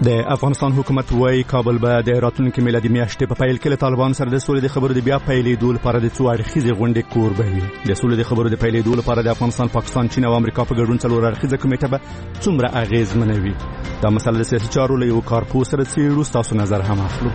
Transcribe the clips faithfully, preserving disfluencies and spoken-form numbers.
د افغانستان حکومت وايي کابل به د راتلونکي میلادي میاشتې په پیل کې له طالبانو سره د سولې د خبرو د بیا پیلېدو لپاره د څو اړخیزې غونډې کوربه وي. د سولې د خبرو د پیلېدو لپاره د افغانستان، پاکستان، چین او امریکا په ګډون څلور اړخیزه کمیټه به څومره اغېزمنه وي؟ دا مسله د سیاسي چارو له یو کارپوه سره څېړو، ستاسو نظر هم اخلو.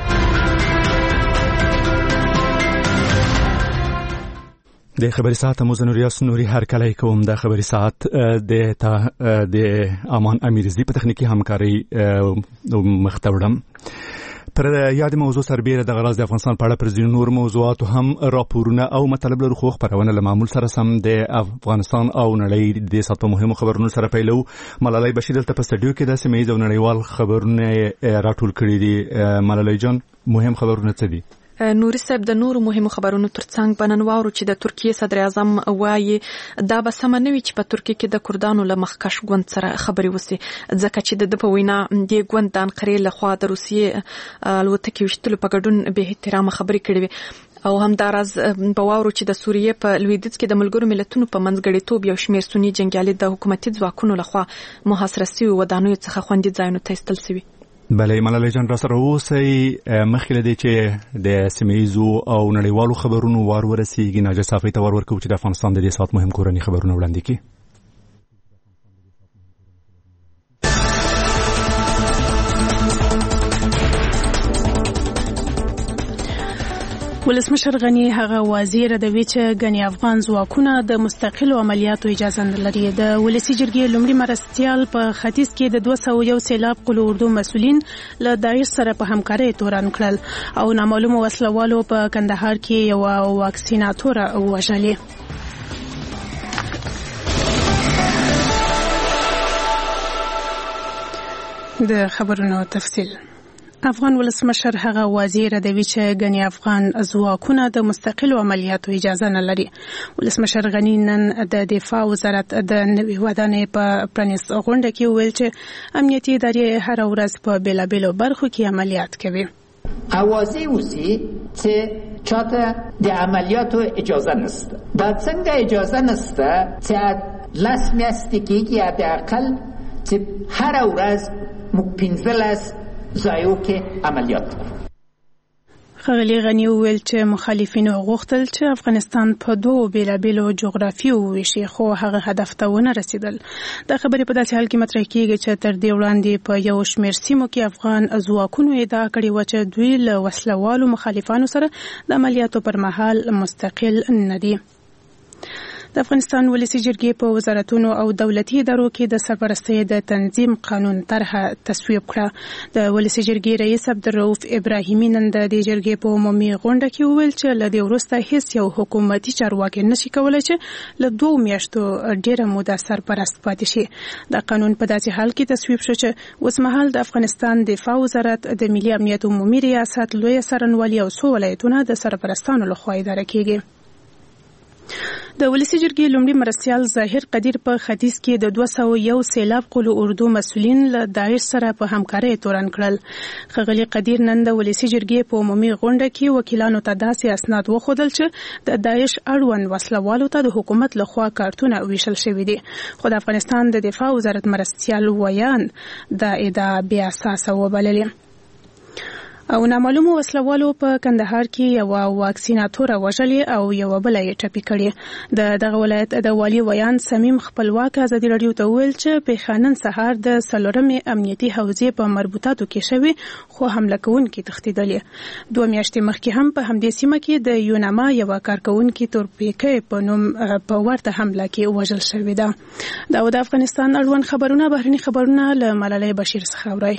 د خبري ساعت مو زنوریاس نوري هر کله کوم د خبري ساعت د د امان امیرزی په تخنیکی همکاري مختوړم. پر یاد موضوع سربېره د غراز د افغانستان په اړه پر ځینو نور موضوعاتو هم راپورونه او مطلب لرو، خو خبرونه له معمول سره سم د افغانستان او نړۍ د سات په مهمو خبرونو سره پیلو. ملالۍ بشیر دلته په سټډیو کې د سیمه ییز او نړیوال خبرونه راټول کړي دي. ملالۍ جان، مهم خبرونه څه دي؟ نوري صاحب، د نورو مهمو خبرونو ترڅنګ بنن واورو چې د ترکیه صدر اعظم وایي دا به سم نه وي چې په ترکیه کې د کردانو له مخکښ ګوند سره خبرې وسی، ځکه چې د په وینا د ګوند د انقرې له خوا د روسیې الوتکې وشتلو په ګډون به احترام خبرې کړې وي. او هم دا راز په واورو چې د سوریې په لویدیځ کې د ملګرو ملتونو په منځګړیتوب یو شمېر سنی جنگیالي د حکومتي ځواکونو لخوا محاصره شوي ودانیو څخه خوندي ځایونو ته ایستل شوي. بله ملالۍ جان، را سره اوسئ. مخکې له دې چې د سیمه ییزو او نړیوالو خبرونو وار ورسیږي، ناجیه صافۍ ته ور ورکوو چې د افغانستان د دې ساعت مهم کورني خبرونه وړاندې کړي. ولسمشر غنی هغه وزیر د ویچ غنی افغان ځواکونه د مستقلو عملیاتو اجازه نه لري. د ولسی جرګې لومړي مرستيال په ختیځ کې د دوه سوه یو سیلاب قلو اردو مسولین له داعش سره په همکارۍ تورن کړل او نامعلومه وسلوالو په کندهار کې یو واکسیناتور وژلې. د خبرونو تفصیل. افغان ولسمشر هغه وزیر د ویچ غنی افغان ځواکونه د مستقلو عملیاتو اجازه نه لري. ولسمشر غنی نن د دفاع وزارت د نوي ودانې په پرانیست غونډه کې ویل چې امنیتي ادارې هر ورځ په بیلابیلو برخو کې عملیات کوي. اوازې وسی چې چاته د عملیاتو اجازه نشته. دا څنګه اجازه نشته چې لاس میاشتې کېږي حداقل چې هر ورځ موږ پنځلس ځایو کې عملیات کوو. ښاغلي غني وویل چې مخالفینو غوښتل چې افغانستان په دوو بیلابیلو جغرافیو وویشي، خو هغه هدف ته ونه رسیدل. دا خبرې په داسې حال کې مطرح کېږي چې تر دې وړاندې په یو شمېر سیمو کې افغان ځواکونو ادعا کړې وه چې دوی له وسلوالو مخالفانو سره د عملیاتو پر مهال مستقل نه دي. د افغانستان ولسی جرګې په وزارتونو او دولتي ادارو کې د سرپرستۍ د تنظیم قانون طرحه تصویب کړه. د ولسی جرګې رئیس عبدالرؤف ابراهیمي نن د دې جرګې په عمومي غونډه کې وویل چې له دې وروسته هیڅ یو حکومتي چارواکي نشي کولی چې له دوو میاشتو ډیره موده سرپرست پاتې شي. دا قانون په داسې حال کې تصویب شو چې اوسمهال د افغانستان دفاع وزارت، د ملي امنیت عمومي ریاست، لویه څارنوالي او څو ولایتونه د سرپرستانو لخوا اداره کېږي. د ولسی جرګې لومړي مرستيال ظاهر قدیر په ختیځ کې د دوه سوه یو سیلاب قلو اردو مسولین له داعش سره په همکارۍ تورن کړل. ښاغلي قدیر نن د ولسی جرګې په عمومي غونډه کې وکیلانو ته داسې اسناد وښودل چې د داعش اړوند وسلوالو ته د حکومت لخوا کارتونه ویشل شوي دي، خو د افغانستان د دفاع وزارت مرستيال ویان د ادعا بې اساسه وبللې. او نامعلومو وسلوالو په کندهار کې یو واکسیناتور وژلې او یو بل یې ټپي کړې. د دغه ولایت د والي ویان صمیم خپلواک ازادي راډیو ته ویل چې په خانن سهار د سلورمې امنیتي حوزې په مربوطاتو کې شوی، خو حمله کوونکي تښتېدلې. دوه میاشتې مخکې هم په همدې سیمه کې د یوناما یو کارکونکي تورپیکۍ په نوم په ورته حمله کې وژل شوی ده. دا د افغانستان اړوند خبرونه. بهرني خبرونه له ملالۍ بشیر څخه اورئ.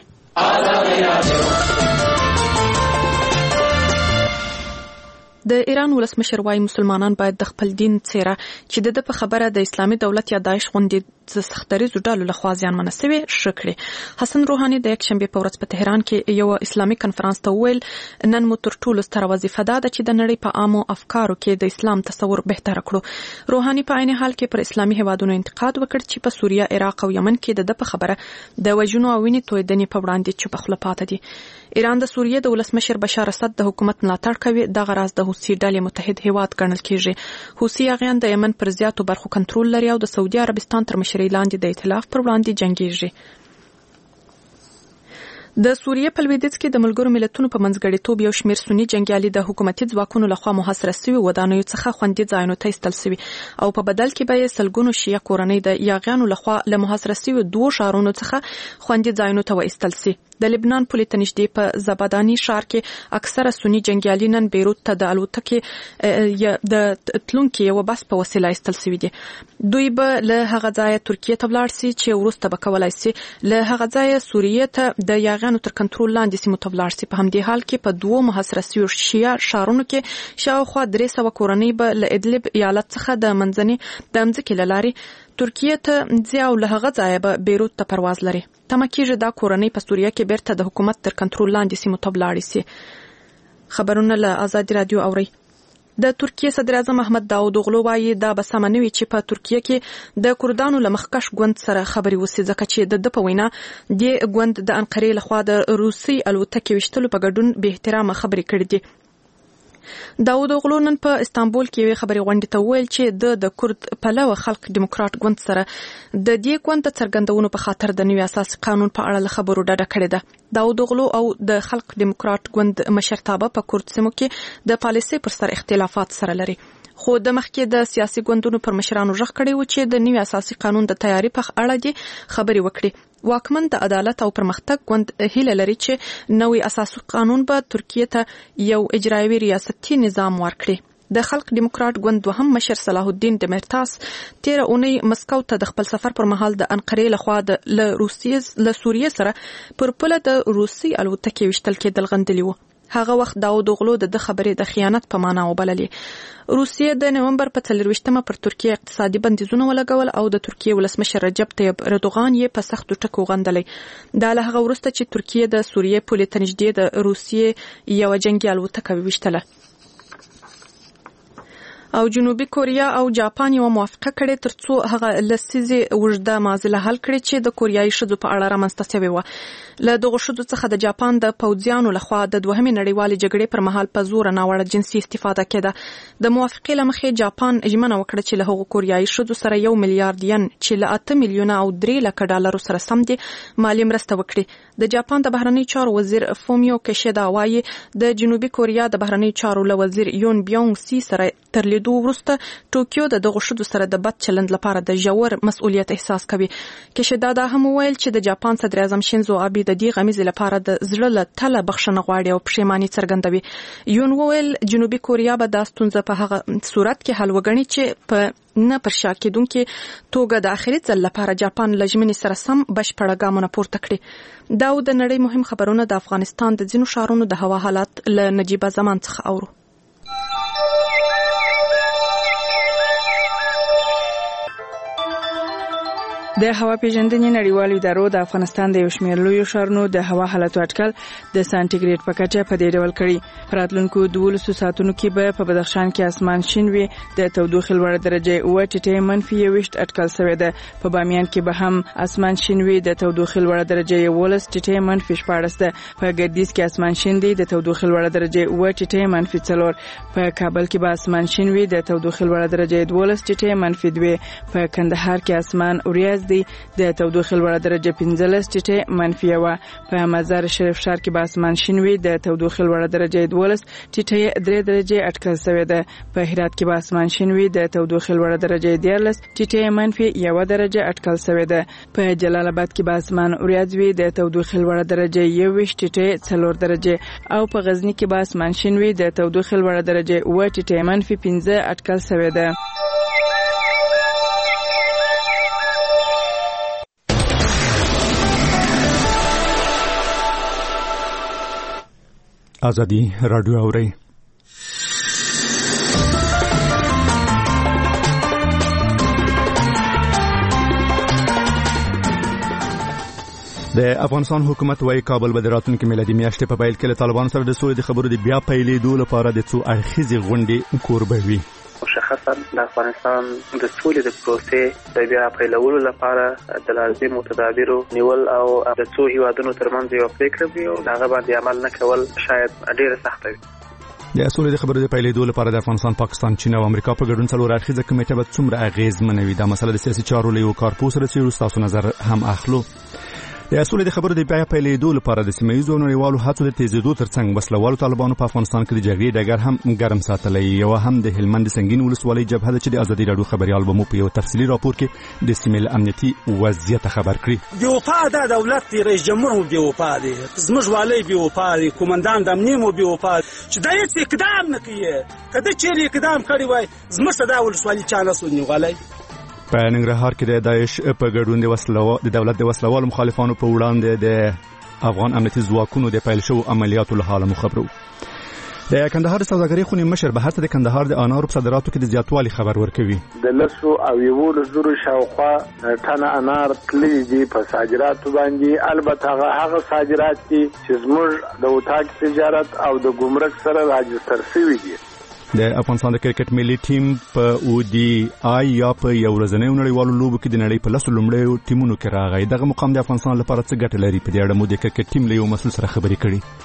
د ایران ولسمشر وايي مسلمانان باید د خپل دین څیره چې د په خبره د اسلامي دولت یا داعش غوندې سختریزو ډلو لخوا زیانمنه شوې شکړي. حسن روحاني د یک شنبه په ورځ په تهران کې یو اسلامي کنفرانس ته ویل نن مو تر ټولو ستره وظیفه ده چې د نړۍ په عامو افکارو کې د اسلام تصور بهتر کړو. روحاني په عین حال کې پر اسلامي هیوادونو انتقاد وکړ چې په سوریه، عراق او یمن کې د په خبره د وژنو او وینې تویدنې په وړاندې چوپ خوله پاتې دي. ایران د سوریه د ولسمشر بشار اسد د حکومت ملاتړ کوي. دغه راز د حوثي ډلې متحد هیواد ګڼل کیږي. حوثي اغیان د یمن پر زیاتو برخو کنټرول لري او د سعودي عربستان تر مشرۍ لاندې د ائتلاف پر وړاندې جنګیږي. د سوریه په لویدیځ کې د ملګرو ملتونو په منځګړیتوب یو شمېر سنی جنگیالي د حکومتي ځواکونو لخوا محاصره شوي ودانیو څخه خوندي ځایونو ته ایستل شوي او په بدل کې به یې سلګونو شیعه کورنۍ د یاغیانو لخوا له محاصره شوي دوو ښارونو څخه خوندي ځایونو ته وایستل شي. د لبنان پولې ته نږدې په زباداني ښار کې اکثره سنی جنگیالي نن بیروت ته د الوتکې د تلونکي یو بس په وسیله ایستل شوي دي. دوی به له هغه ځایه ترکیې ته ولاړ شي چې وروسته به کولای شي له هغه ځایه سوریې ته د یاغیانو تر کنټرول لاندې سیمو ته ولاړ شي. په همدې حال کې په دوو محاصره شویو شیعه ښارونو کې شاوخوا درې سوه کورنۍ به له ادلب ایالت څخه د منځني د مځکې له لارې ترکیې ته ځي او له هغه ځایه به بیروت ته پرواز لري. تمه کېږي دا کورنۍ په سوریه کې بیرته د حکومت تر کنټرول لاندې سیمو ته ولاړې شي. خبرونه له آزادي رادیو اورئ. د ترکیې صدر اعظم احمد داود اوغلو وایي دا به سمه نه وي چې په ترکیې کې د کردانو له مخکښ ګوند سره خبرې وسي ځکه چې د ده په وینا دې ګوند د انقرې لخوا د روسي الوتکې ویشتلو په ګډون بې احترامه خبرې کړې دي. داود اوغلو نن په استانبول کې یوې خبرې غونډې ته وویل چې د د کرد پلوه خلق دیموکرات ګوند سره د دې ګوند د څرګندونو په خاطر د نوي اساسي قانون په اړه له خبرو ډډه کړې ده. داود اوغلو او د خلق دیموکرات ګوند مشرتابه په کرد سیمو کې د پالیسۍ پر سر اختلافات سره لري. خو د مخکې د سیاسي ګوندونو پر مشرانو غږ کړی و چې د نوي اساسي قانون د تیاری په اړه دي خبرې وکړي. واکمن د عدالت او پرمختګ ګوند هیله لري چې نوی اساسي قانون به ترکیې ته یو اجرایوي ریاستي نظام ورکړي. د خلق دیموکرات ګوند دوهم مشر صلاح الدین دمرتاس تیر اونۍ مسکو ته د خپل سفر پر مهال د انقرې لخوا د له روسیې له سوریې سره پر پله د روسي الوتکې وشتل کېدل غندلي وو. هغه وخت داود اوغلو د خبرې د خیانت په معنا وبللې. روسیې د نومبر په څلرویشتمه پر ترکیه اقتصادي بندیزونه ولګول او د ترکیې ولسمشر رجب طیب اردوغان یې په سختو ټکو غندلی. دا له هغه وروسته چې ترکیې د سوریې پولې ته نږدې د روسیې یوه جنګي الوتکه ویشتله. او جنوبي کوریا او جاپان یو موافقه کړې ترڅو هغه لسیزې اوږده معضله حل کړي چې د کوریایي ښځو په اړه رامنځته شوې وه. له دغو ښځو څخه د جاپان د پوځیانو لخوا د دوهمې نړیوالې جګړې پر مهال په زوره ناوړه جنسي استفاده کېده. د موافقې له مخې جاپان ژمنه وکړه چې له هغو کوریایي ښځو سره یو میلیارډ ین چې له اته میلیونه او درې لکه ډالرو سره سم دي مالي مرسته وکړي. د جاپان د بهرنۍ چارو وزیر فومیو کیشیدا وایي د جنوبي کوریا د بهرنۍ چارو له وزیر یون بیونګ سی سره تر لیدو وروسته ټوکیو د دغو ښځو سره د بد چلند لپاره د ژور مسؤلیت احساس کوي. کیشیدا دا هم وویل چې د جاپان صدر اعظم شینزو آبي د دې غمیزې لپاره د زړه له تله بخښنه غواړي او پښیماني څرګندوي. یون وویل جنوبي کوریا به دا ستونزه په هغه صورت کې حل وګڼي چې په نه پر شا کېدونکې توګه د آخري ځل لپاره جاپان له ژمنې سره سم بشپړه ګامونه پورته کړي. دا د نړۍ مهم خبرونه د افغانستان د ځینو ښارونو د هوا حالات له نجیبه زمان څخه اورو. د هوا پیژندنې نړیوالو ادارو د افغانستان د یو شمېر لویو ښارونو د هوا حالاتو اټکل د سانتیګریډ په کچه په دې ډول کړي. په راتلونکو دولسو ساعتونو کې به په بدخشان کې اسمان شین وي. د تودوخې لوړه درجه اووه ټیټې منفي یوویشت اټکل شوې ده. په بامیان کې به هم اسمان شین وي. د تودوخې لوړه درجه یوولس ټیټې منفي شپاړس ده. په ګردیز کې اسمان شین دی. د تودوخې لوړه درجه اووه ټیټې منفي څلور. په کابل کې به اسمان شین وي. د تودوخې لوړه درجه دولس ټیټې منفي دوه. په کندهار کې اسمان اوریاز دی. د تودوخې لوړه درجه پنځلس ټیټې منفي یوه. په مزار شریف ښار کې به اسمان شین وي. د تودوخې لوړه درجه دولس ټیټې درې درجې اټکل شوې ده. په هرات کې به اسمان شین وي. د تودوخې لوړه درجه دیارلس ټیټې منفي یوه درجه اټکل شوې ده. په جلال آباد کې به اسمان اوریاز وي. د تودوخې لوړه درجه یوویشت ټیټې څلور درجې. او په غزني کې به اسمان شین وي. د تودوخې لوړه درجه اووه ټیټې منفي پنځه اټکل شوې ده. آزادی رادیو اورئ. د افغانستان حکومت وايي کابل به د راتلونکي میلادي میاشتې په پیل کې له طالبانو سره د سولې د خبرو د بیا پیلېدو لپاره د څو اړخیزې غونډې کوربه وي. مشخصا د افغانستان د سولې د پروسې د بیا پیلولو لپاره د لازمو تدابیرو نیول او د څو هیوادونو ترمنځ یو پریکړه وي او هغه باندې عمل نه کول شاید ډېره سخته وي. د سولې د خبرو د پیلېدو لپاره د افغانستان، پاکستان، چین او امریکا په ګډون څلور اړخیزه کمیټه به څومره اغیزمنه وي؟ دا مسله د سیاسي چارو له یو کارپوه سره څېړو. ستاسو نظر هم اخلو. د سولې د خبرو د بیا پیلېدو لپاره د سیمه ییزو نړیوالو هڅو د تیزېدو ترڅنګ وسلوالو طالبانو په افغانستان کې د جګړې ډګر هم ګرم ساتلی. یوه هم د هلمند د سنګین ولسوالۍ جبهه ده چې د ازادي راډیو خبریال به مو په یو تفصیلي راپور کې د سیمې له امنیتي وضعیت خبر کړي. بېوفا دا دولت دی، رئیس جمهور مو بېوفا دی، زموږ والی بېوفا دی، کومندان د امنیې مو بېوفا دی چې دا هېڅ اقدام نه کوي. که ده چیرې اقدام کړی وای زموږ ته دا ولسوالي چا نه سو نیولی. په ننګرهار کې د داعش په ګډون د وسلو د دولت د وسلوالو مخالفانو په وړاندې د افغان امنیتي ځواکونو د پیل شوو عملیاتو له حاله خبرو. د کندهار سوداګرۍ خونې مشر به هڅه د کندهار د انارو په صادراتو کې د زیاتوالي خبر ورکوي. د لسو او یولس زرو شاوخوا ټنه انار تللي دي په صادراتو باندې. البته هغه هغه صادرات دي چې زموږ د اتاق تجارت او د ګمرک سره راجستر شوي دي. د افغانستان د کرکټ ملي ټیم په او ډي آی یا په یو ورځنیو نړیوالو لوبو کې د نړۍ په لسو لومړیو ټیمونو کې راغی. دغه مقام د افغانستان لپاره څه ګټه لري؟ په دې اړه مو د کرکټ ټیم له یو مسؤل سره خبرې کړې.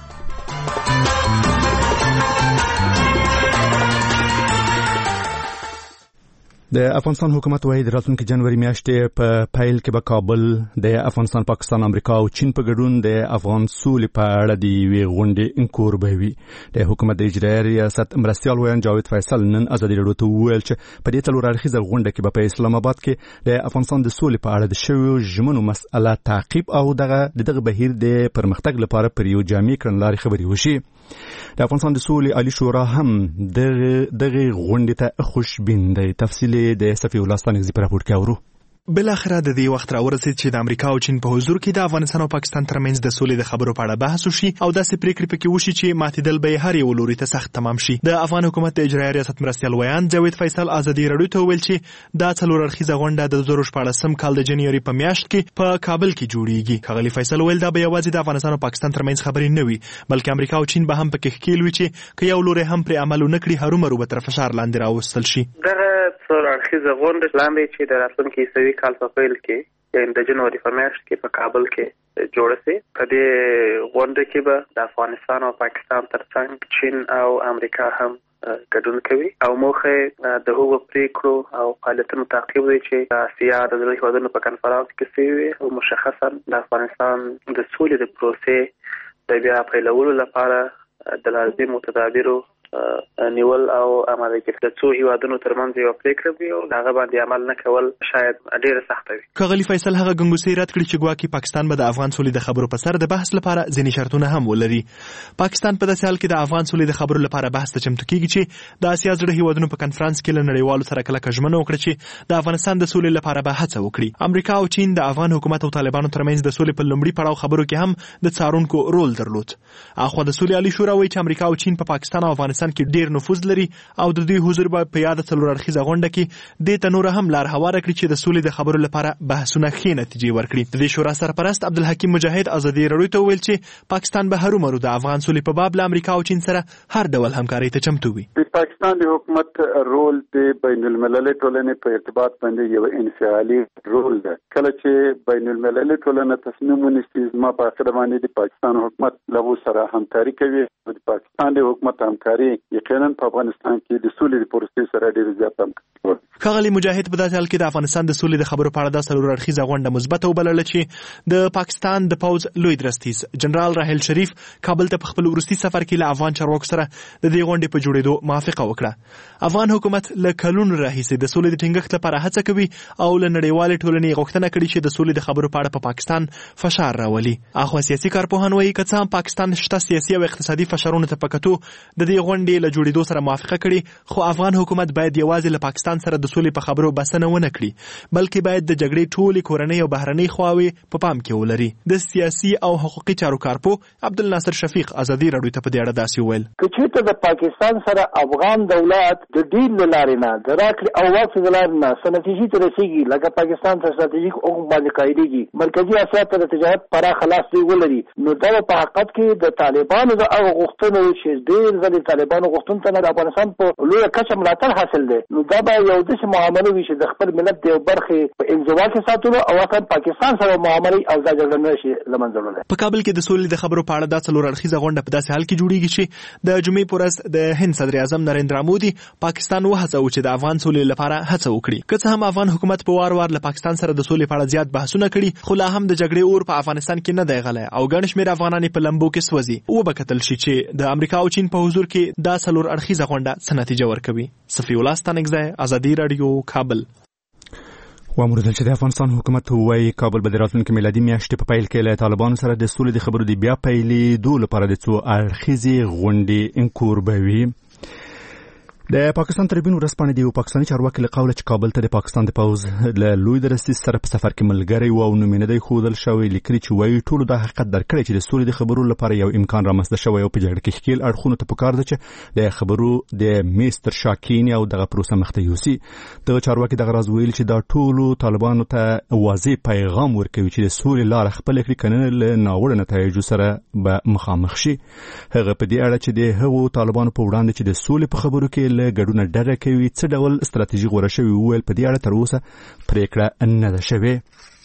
د افغانستان حکومت وايي د راتلونکي جنوري میاشتې په پیل کې به کابل د افغانستان، پاکستان، امریکا او چین په ګډون د افغان سولې په اړه د یوې غونډې کوربه وي. د حکومت د اجرایي ریاست مرستیال ویان جاوید فیصل نن ازادي راډیو ته وویل چې په دې څلور اړخیزه غونډه کې به په اسلام آباد کې د افغانستان د سولې په اړه د شویو ژمنو مسأله تعقیب او دغه دغه بهیر د پرمختګ لپاره پر یو جامع کړنلارې خبرې وشي. د افغانستان د سولې عالی شورا هم دغه دغه غونډې ته خوشبین دی. تفصیل د صفی الله ستانکزی په راپور کې اورو. بل اخره د دې وخت راورسید چې د امریکا او چین په حضور کې د افغانستان او پاکستان ترمنځ د سولې د خبرو په اړه بحث وشي او داسې پریکړې پکې وشي چې ماتېدل به هر یو لوري ته سخت تمام شي. د افغان حکومت د اجرایي ریاست مرستیال ویان جاوید فیصل ازادي راډیو ته ویل چې دا څلور اړخیزه غونډه د دوه زره شپاړسم کال د جنوري په میاشت کې په کابل کې جوړیږي. ښاغلي فیصل ویل دا به یوازې د افغانستان او پاکستان ترمنځ خبرې نه وي بلکې امریکا او چین به هم پکې ښکیل وي چې که یو لوري هم پرې عمل ونه کړي هرومرو به تر فشار لاندې راوستل شي. دغه څلور اړخیزه غونډه لاندې چې د راتلونکي عیسوي کال په پیل کې یعنې د جنوري په میاشت کې په کابل کې جوړه سي. په دې غونډه کې به د افغانستان او پاکستان ترڅنګ چین او امریکا هم ګډون کوي او موخه د هغو پریکړو او فعالیتونو تعقیب دی چې آسیا د زړه هیوادونو په کنفرانس کې شوي او مشخصا د افغانستان د سولې د پروسې د بیا پیلولو لپاره د لازمو تدابیرو نیول او عملي کول. د څو هیوادونو ترمنځ یو پریکړه وي او هغه باندې عمل نه کول شاید ډېر سخت وي. ښاغلي فیصل هغه ګنګوسې رد کړي چې ګواکې پاکستان به د افغان سولې د خبرو په سر د بحث لپاره ځینې شرطونه هم ولري. پاکستان په داسې حال کې د افغان سولې د خبرو لپاره بحث ته چمتو کیږي چې د اسیا زړه هیوادونو په کنفرانس کې له نړیوالو سره کلکه ژمنه وکړه چې د افغانستان د سولې لپاره به هڅه وکړي. امریکا او چین د افغان حکومت او طالبانو ترمنځ د سولې په لومړي پړاو خبرو کې هم د څارونکو رول درلود. اخو د سولې عالی شورا وایي چې امریکا او چین په پاکستان او افغانستان کې ډېر نفوذ لري او د دوی حضور به په یاد څلور اړخیزه غونډه کې د تنور هم لار هواره کړی چې د سولې د خبرو لپاره بحثونه ښې نتیجې ورکړي. د دې شورا سرپرست عبدالحکیم مجاهد ازادي راډیو ته ویل چې پاکستان به هرومرو د افغان سولې په باب له امریکا او چین سره هر ډول همکارۍ ته چمتو وي. د پاکستان د حکومت رول د بین المللي ټولنې په ارتباط باندې یو انفعالي رول ده. کله چې بین المللي ټولنه تصمیم ونیسي زما په اخر باندې د پاکستان حکومت له سره همکاري کوي. د پاکستان د حکومت همکاري یقینا په افغانستان کې د سولې د پروسې سره ډېر زیات همکاري. ښاغلي مجاهد په داسې حال کې د افغانستان د سولې د خبرو په اړه د څلور اړخیزه غونډه مثبته وبلله چې د پاکستان د پوځ لوی درستیز جنرال راحیل شریف کابل ته په خپل وروستي سفر کې له افغان چارواکو سره د دې غونډې په جوړېدو موافقه وکړه. افغان حکومت له کلونو راهیسې د سولې د ټینګښت لپاره هڅه کوي او له نړیوالې ټولنې غوښتنه کړې چې د سولې د خبرو په اړه په پاکستان فشار راولي. اخو سیاسي کارپوهان وایي که څه هم پاکستان شته سیاسي او اقتصادي فشارونو ته په کتو د دې غونډې له جوړېدو سره موافقه کړې خو افغان حکومت باید یوازې له پاکستان سره د سولې په خبرو بسنه ونه کړي بلکې باید د جګړې ټولې کورنۍ او بهرنۍ خواوې په پام کې ولري. د سیاسي او حقوقي چارو کارپو عبدالناصر شفیق ازادي راډیو ته په دې اړه داسې وویل که چېرته د پاکستان سره افغان دولت د ډیل له لارې نه د راکړې او واپسې د لارې نه څه نتیجې ته رسېږي لکه پاکستان ته ستراتیژیک حقوق باندې قایدېږي مرکزي اسیا ته د تجارت پراخه لاس ولري نو دا په حقیقت کې د طالبانو د هغه غوښتنو چې ډېر ځلې طالبانو غوښتنه د افغانستان په لویه کچه ملاتړ حاصل دی، نو دا به یو داسې معامله وي چې د خپل ملت د برخې په انزوا کې ساتلو او اصلا پاکستان سره معاملې او دا جګړه نه شي له منځه وړلی. په کابل کې د سولې د خبرو په اړه دا څلور اړخیزه غونډه په داسې حال کې جوړیږي چې د جمعې په ورځ د هند صدر اعظم نریندرا مودي پاکستان وهڅوي چې د افغان سولې لپاره هڅه وکړي. که څه هم افغان حکومت په وار وار له پاکستان سره د سولې په اړه زیات بحثونه کړي، خو لا هم د جګړې اور په افغانستان کې نه دی غلی او ګڼ شمېر افغانان په لمبو کې سوځي. وبکتل شي چې د امریکا او چین په حضور کې دا څلور اړخیزه غونډه څه نتیجه ورکوي. صفي الله ستانکزی، ازادي رادیو، کابل. وامردل چې د افغانستان حکومت وایي کابل به د راتلونکي میلادي میاشتې په پیل کې له طالبانو سره د سولې د خبرو د بیا پیلېدو لپاره د څو اړخیزې غونډې کوربوي. د پاکستان تربیون ورځپاڼې د یو پاکستاني چارواکي له قوله چې کابل ته د پاکستان د پوځ له لوی درستیز سره په سفر کې ملګری و او نوم یې نه دی ښودل شوی، لیکلي چې وایي ټولو دا حقیقت درک کړی چې د سولې د خبرو لپاره یو امکان رامنځته شوی او په جګړه کې ښکیل اړخونو ته پکار ده چې د خبرو د میز تر شا کښېني او دغه پروسه مخته یوسي. دغه چارواکي دغه راز ویلي چې دا ټولو طالبانو ته واضح پیغام ورکوي چې د سولې لاره خپله کړي، که نه له ناوړه نتایجو سره به مخامخ شي. هغه په دې اړه چې د هغو طالبانو په وړاندې چې د سولې په خبرو کې له ګډونه ډډه کوي څه ډول ستراتیژي غوره شوې وویل په دې اړه تر اوسه پریکړه نه ده شوې.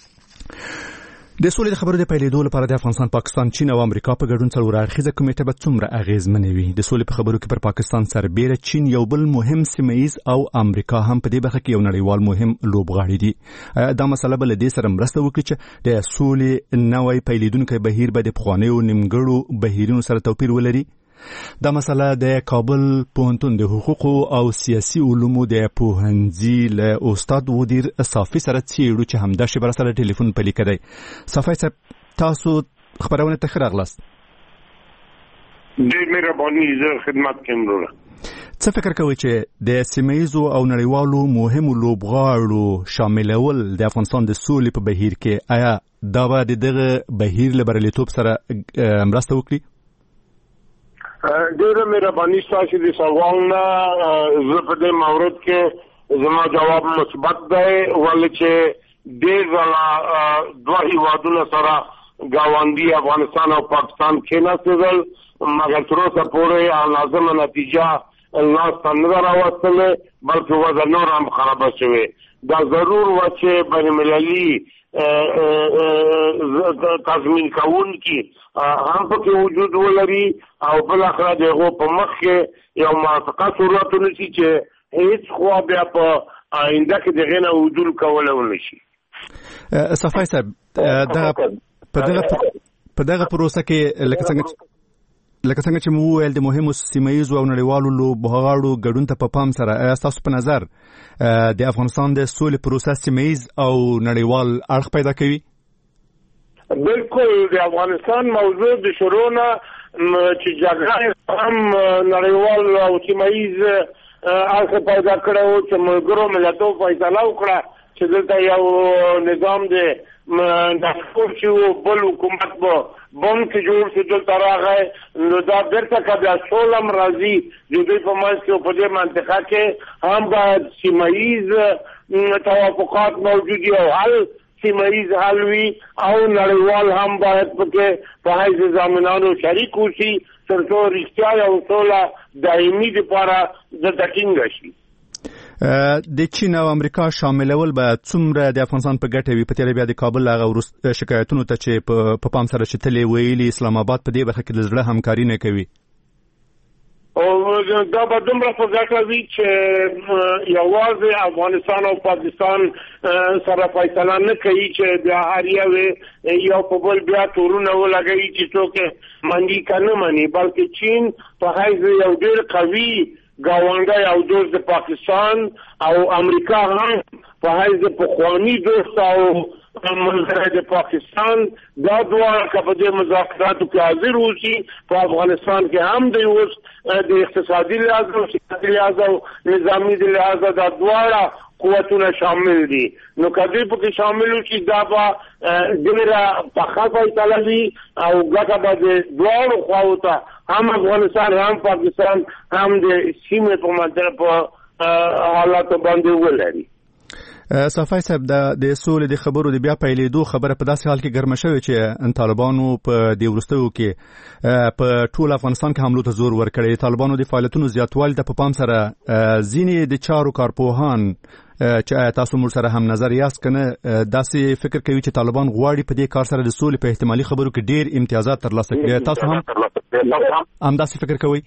د سولې د خبرو د پیلېدو لپاره د افغانستان، پاکستان، چین او امریکا په ګډون څلور اړخیزه کمیټه به څومره اغیزمنه وي؟ د سولې په خبرو کې پر پاکستان سربیره چین یو بل مهم سیمه ییز او امریکا هم په دې برخه کې یو نړیوال مهم لوبغاړی دي. دا مسله به له دې سره مرسته وکړي چې د سولې نوی پیلېدونکی بهیر به د پخوانیو نیمګړو بهیرونو سره توپیر ولري. دا مسله د کابل پوهنتون د حقوقو او سیاسي علومو د پوهنځي له استاد ودیر صافي سره څېړو چې همدا شیبه سره ټلیفون په لیکه دی. صافي صاحب، تاسو خبرونه ته ښه راغلاست. ډېر مهرباني، زه خدمت کوم وروره. څه فکر کوئ چې د سیمهیزو او نړیوالو مهمو لوبغاړو شاملول د افغانستان د سولې په بهیر کې آیا دا به د دغه بهیر له بریالیتوب سره مرسته وکړي؟ ډېره مهرباني ستاسو د سوال نه. زه په دې مورد کې زما جواب مثبت دی، ولې چې ډېر ځله دوه هېوادونه سره ګاونډي افغانستان او پاکستان کېناستېدل، مګر تر اوسه پورې لازمه نتیجه لاسته نه ده راوستلې، بلکې وضع نور هم خرابه شوې. دا ضرور و چې بین المللي تضمین کوونکي هم پکې وجود ولري او بالاخره د هغو په مخ کې یو موافقه صورت ونیسي چې هیڅ خوا بیا په آینده کې د هغې نه عدول کولی ونه شي. صفای صاحب، په دغه پروسه کې لکه څنګه لکه څنګه چې مو وویل د مهمو سیمهیزو او نړیوالو لوبغاړو ګډون ته په پام سره، ایا ستاسو په نظر د افغانستان د سولې پروسه سیمهیز او نړیوال اړخ پیدا کوي؟ بالکل، د افغانستان موضوع د شروع نه چې جګړه هم نړیوال او سیمهیز اړخ پیدا کړی و چې ملګرو ملتونو فیصله وکړه چې دلته یو نظام دی دستور چې بل حکومت به بم کې جوړ شي دلته راغی، نو دا بیرته که بیا سوله هم راځي د دوی په منځ کې او په دې منطقه کې هم باید سیمهییز توافقات موجود وي او حل سیمهییز حل وي او نړیوال هم باید پکې په حیث ضامنانو شریک وشي تر څو رښتیا یو سوله دایمي دپاره دلته ټینګه شي. د چین او امریکا شاملول به څومره د افغانستان په ګټه وي؟ په تېره بیا د کابل هغه شکایتونو ته چې په پام سره چې تلې ویلي اسلام آباد په دې برخه کې د زړه همکاري نه کوي. او دا به دومره په ګټه وي چې یوازې افغانستان او پاکستان سره فیصله نه کوي چې بیا هر یو یو په بل بیا تورونه ولګوي چې څوک مني که نه مني، بلکې چین په حیث یو ډېر قوي ګاونډی او دوست د پاکستان او امریکا هم په حیث د پخواني دوست او ملګری د پاکستان، دا دواړه که په دې مذاکراتو کې حاضر اوسي په افغانستان کې هم دوی اوس د اقتصادي لحاظ او سیاسي لحاظ او نظامي د لحاظه دا دواړه قوتونه شامل دي، نو که دوی پکې شامل وشي دا به ډېره پخه فیصله وي او ګټه به د دواړو خواو ته هم افغانستان هم پاکستان هم د سیمې په منطقه په حالاتو باندې ولري. صافی صاحب د سولې د خبرو د بیا پیلېدو خبره په داسې حال کې ګرمه شوې چې طالبانو په د وروستیو کې په ټول افغانستان کې حملو ته زور ورکړی. طالبانو د فعالیتونو زیاتوالي ته په پام سره ځینې د چارو کارپوهان چې تاسو موږ سره هم نظر یاست کنه داسې فکر کوي چې طالبان غواړي په دې کار سره د سولې په احتمالي خبرو کې ډېر امتیازات ترلاسه کړي. تاسو هم هم داسې فکر کوئ؟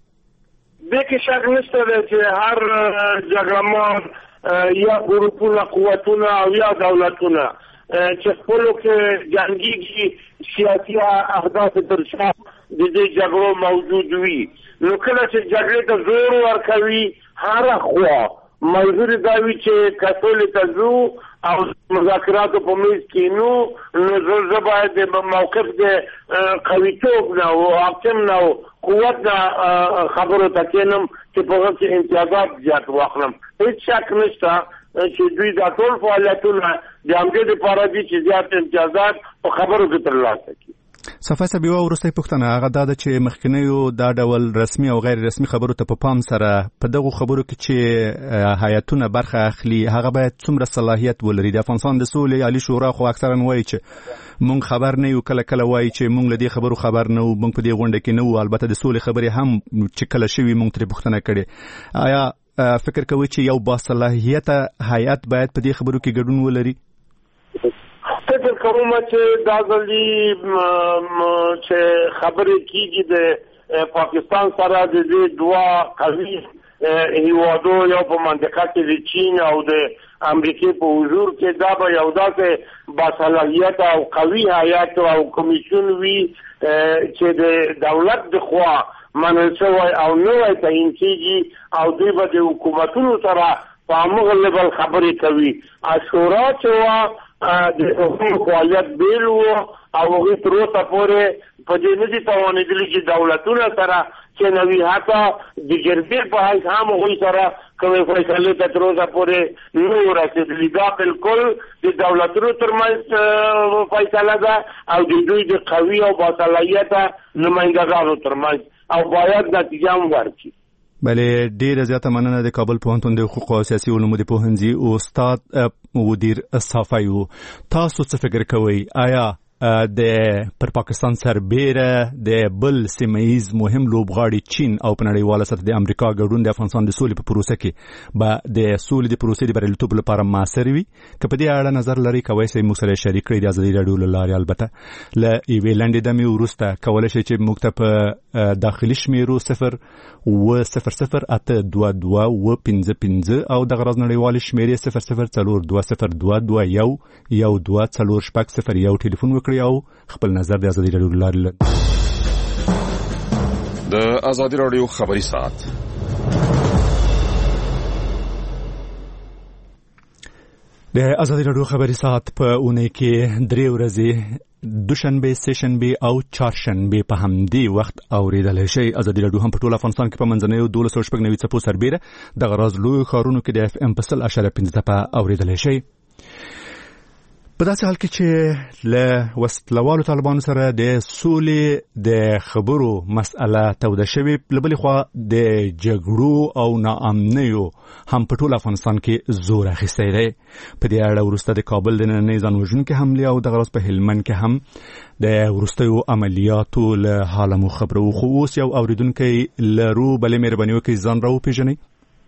دې کې شک نشته چې هر جګړهمار یا ګروپونه قوتونه او یا دولتونه چې خپلو کې جنګیږي سیاسي اهداف تر شا د دې جګړو موجود وي. نو کله چې جګړې ته زور ورکوي هر خوا منظور دا وي چې کسولې ته ځو او مذاکراتو په میز کېنو نو زه باید د موقف د قویتوب نه او حاکم نه او قوت نه خبرو ته کېنم چې په هغه کې امتیازات زیات واخلم. هیڅ شک نشته چې دوی دا ټول فعالیتونه د همدې دپاره دي چې زیات امتیازات په خبرو کې ترلاسه کړي. صفای صاحب یوه وروستۍ پوښتنه هغه دا ده چې مخکنیو دا ډول رسمي او غیر رسمي خبرو ته په پام سره په دغو خبرو کې چې هیئتونه برخه اخلي هغه باید څومره صلاحیت ولري؟ د افغانستان د سولې عالي شورا خو اکثرا وایي چې مونږ خبر نه یو، کله کله وایي چې مونږ له دې خبرو خبر نه وو، مونږ په دې غونډه کې نه وو. البته د سولې خبرې هم چې کله شوي مونږ ترې پوښتنه کړې. آیا فکر کوئ چې یو باصلاحیته هیئت باید په دې خبرو کې ګډون ولري؟ فکر کوم چې دا ځلې چې خبرې کېږي د پاکستان سره د دې دوه قوي هیوادو یو په منطقه کې د چین او د امریکې په حضور کې دا به یو داسې باصلاحیت او قوي هیئت او کمیسیون وي چې د دولت د خوا منل شوی او نوی تعیین کېږي او دوی به د حکومتونو سره په همغه لیول خبرې کوي. شورا چې وه د حکومت فعالیت بیل و او هغوی تر اوسه پورې په دې نه دي توانېدلي چې دولتونه سره چې نوي حتی د جرګې په حیث هم هغوی سره کومې فیصلې ته تر اوسه پورې نه وو رسېدلي. دا بالکل د دولتونو ترمنځ فیصله ده او د دوی د قوي او باصلاحیته نمایندګانو ترمنځ او باید نتیجه هم ورکړي. بله ډیره زیاته مننه. د کابل پوهنتون د حقوق او سیاسي علومو د پوهنځي استاد مدیر صافی و. تاسو څه فکر کوئ؟ آیا د پر پاکستان سربیره د بل سیمه‌ایز مهم لوبغاړي چین او په نړیواله سطح د امریکا ګډون د افغانستان د سولې په پروسه کې به د سولې د پروسې د بریالیتوب لپاره موثر وي؟ که په دې اړه نظر لرئ کولی شئ موږ سره شریک کړئ د ازادي راډیو له لارې. البته له یوې لنډې دمې وروسته کولی شئ چې موږ ته په داخلي شمیرو صفر اوه صفر صفر اته دوه دوه اوه پنځه پنځه او دغه راز نړیوالې شمیرې صفر صفر څلور دوه صفر دوه دوه یو یو دوه څلور شپږ صفر یو ټلیفون وکړئ او خپل نظر د ازادي راډیو لارې د ازادي راډیو خبري ساعت. د ازادي راډیو خبري ساعت په اونۍ کې درې ورځې دوشنبه، سهشنبه او چهارشنبه په همدې وخت اوریدلی شئ. ازادي راډیو هم په ټول افغانستان کې په منځنیو دولس سوه شپږ نوي څپو سربیره دغه راز لویو ښارونو کې د اف ام په سل اشاریه پنځه څپه اوریدلی شئ. په داسې حال کې چې له وسلوالو طالبانو سره د سولې د خبرو مسأله توده شوې، له بلې خوا د جګړو او ناامنیو هم په ټول افغانستان کې زور اخیستی دی. په دې اړه وروسته د کابل د نننۍ ځان وژونکې حملې او دغه راز په هلمند کې هم د وروستیو عملیاتو له حاله مو خبرو. خو اوس یو اورېدونکی لرو. بلې مهرباني وکړئ ځان را وپېژنئ.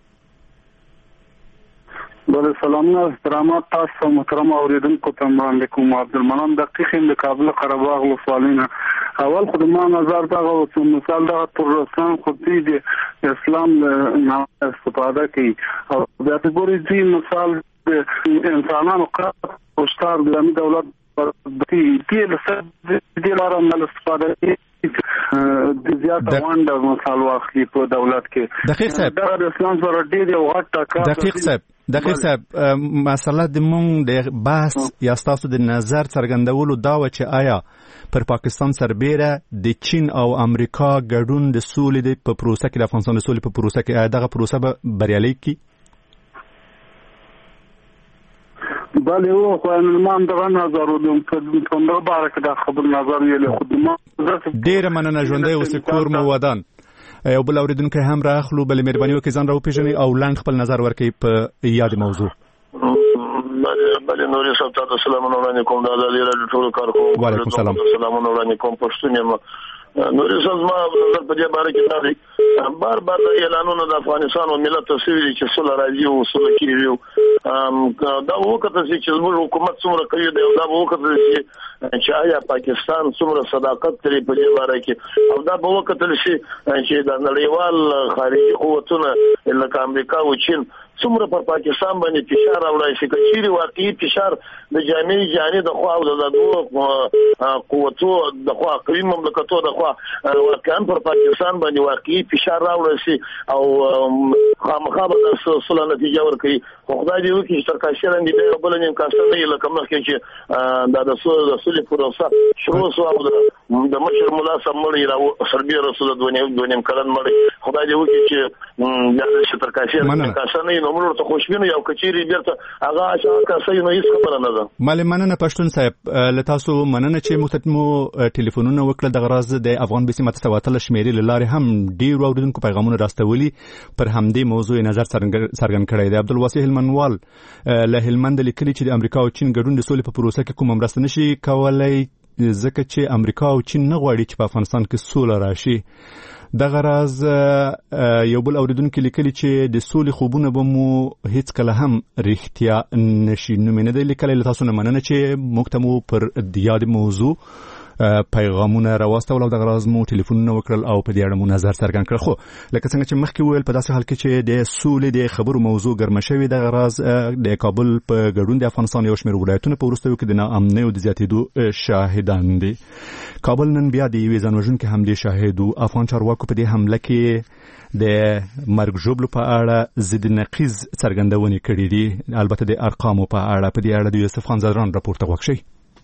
بله سلامونه احترامات تاسو محترم اوریدونکو ته وړاندې کوم. عبدالمنان دقیق د کابل قره باغ ولسوالۍ نه. اول خو د ما نظر دغه چې مثال دغه ترورستان خو دوی د اسلام نه استفاده کوي او بیا ته ګورئ دوی مثال د انسانانو قتل او شتار د اسلامي دولت دې له دې لاره نه استفاده کوي د زیاته وانډه مثال واخلي په دولت کې. دقیق صاحب د اسلام سره ډېر یو غټ ټکر. دقیق صاحب دقیق صاحب مسله د مونږ د بحث یا ستاسو د نظر څرګندولو دا و چې آیا پر پاکستان سربیره د چین او امریکا ګډون د سولې په پروسه کې د افغانستان د سولې په پروسه کې آیا دغه پروسه به بریالۍ کی؟ بله او خو من دغه نظر ودم په دغه باره کې د خبر نظر یې خو ما ډېره مننه. ژوندی اوسئ، کور مو ودان. یو بل اوریدونکی هم راخلو. بلې مهرباني وکړئ ځان را وپېژنئ او لنډ خپل نظر ورکړئ په یاد موضوع. بلې نوري صاحب تاسو سلامونه وړاندې کوم د ازادي راډیو ټول کارکونکو وعلیکم السلام سلامونه وړاندې کوم پښتون یم نوري صاحب ما نظر په دې باره کې دا بار بار د اعلانونو د افغانستان او ملت تسویل چې صلح راځي او صلح کیږي دا وکړه چې زموږ حکومت څومره کوي دا وکړه چې چې آیا پاکستان څومره صداقت لري په دې باره کې او دا به وکړل شي چې د نړیوال خارجي قوتونه لکه امریکا او چین څومره پر پاکستان باندې فشار راوړای شي کچېری واقعي فشار د جامع جهاني د خوا او د دوه قوتو د خوا قوي مملکتو د خوا واقعا پر پاکستان باندې واقعي فشار راوړای شي او خامخا به صلح نتیجه ورکړي خدای دې وکړي چې ترکاشر اندې به بل نیم کاسه نه لکه مخکې چې دا د صلح پروسه شروع شو او د مشر مولا سمړي راو سربي رسول دونیم دونیم کلن مړي خدای دې وکړي چې دا د ترکاشر کاسه نه نو ته خوشبینه یو کچيري بیرته هغه اشاره کوي نو هیڅ خبره نه ده. مال مننه پښتون صاحب لتاسو مننه چې مختمو ټلیفونونه وکړه د غراز د افغان بي سي متواتل شمیرې لاره هم ډیر اوریدونکو پیغامونه راستولي پر همدې موضوع نظر څرګند کړی دی. عبدالواسع هلمنوال له هلمند لیکلي چې د امریکا او چین ګډون د سولې په پروسه کې کوم مرسته نشي کولای ځکه چې امریکا او چین نه غواړي چې په افغانستان کې سوله راشي. د غراز یو بل اوریدونکو لیکلي چې د سولې خوبونه به مو هیڅ کله هم رښتیا نشي. نو مینه د لیکلي تاسو نه مننه چې مختمو پر دیاد موضوع پیغامونه راوستول او د غراز مو ټلیفونونه وکړل او په دې اړه مو نظر څرګند کړ. خو لکه څنګه چې مخکې ویل په داسې حال کې چې د سولې د خبرو موضوع ګرمه شوې د غراز د کابل په ګډون د افغانستان یو شمېر ولایتونه په وروستیو کې د ناامنۍ او د زیاتېدو شاهدان دي. کابل نن بیا د یوې ځانوژونکې حملې شاهد و. افغان چارواکو په دې حمله کې د مرګ ژوبلو په اړه ضد نقیض څرګندونې کړې دي. البته د ارقامو په اړه په دې اړه د یوسف خان زدران راپور ته غوږ شئ.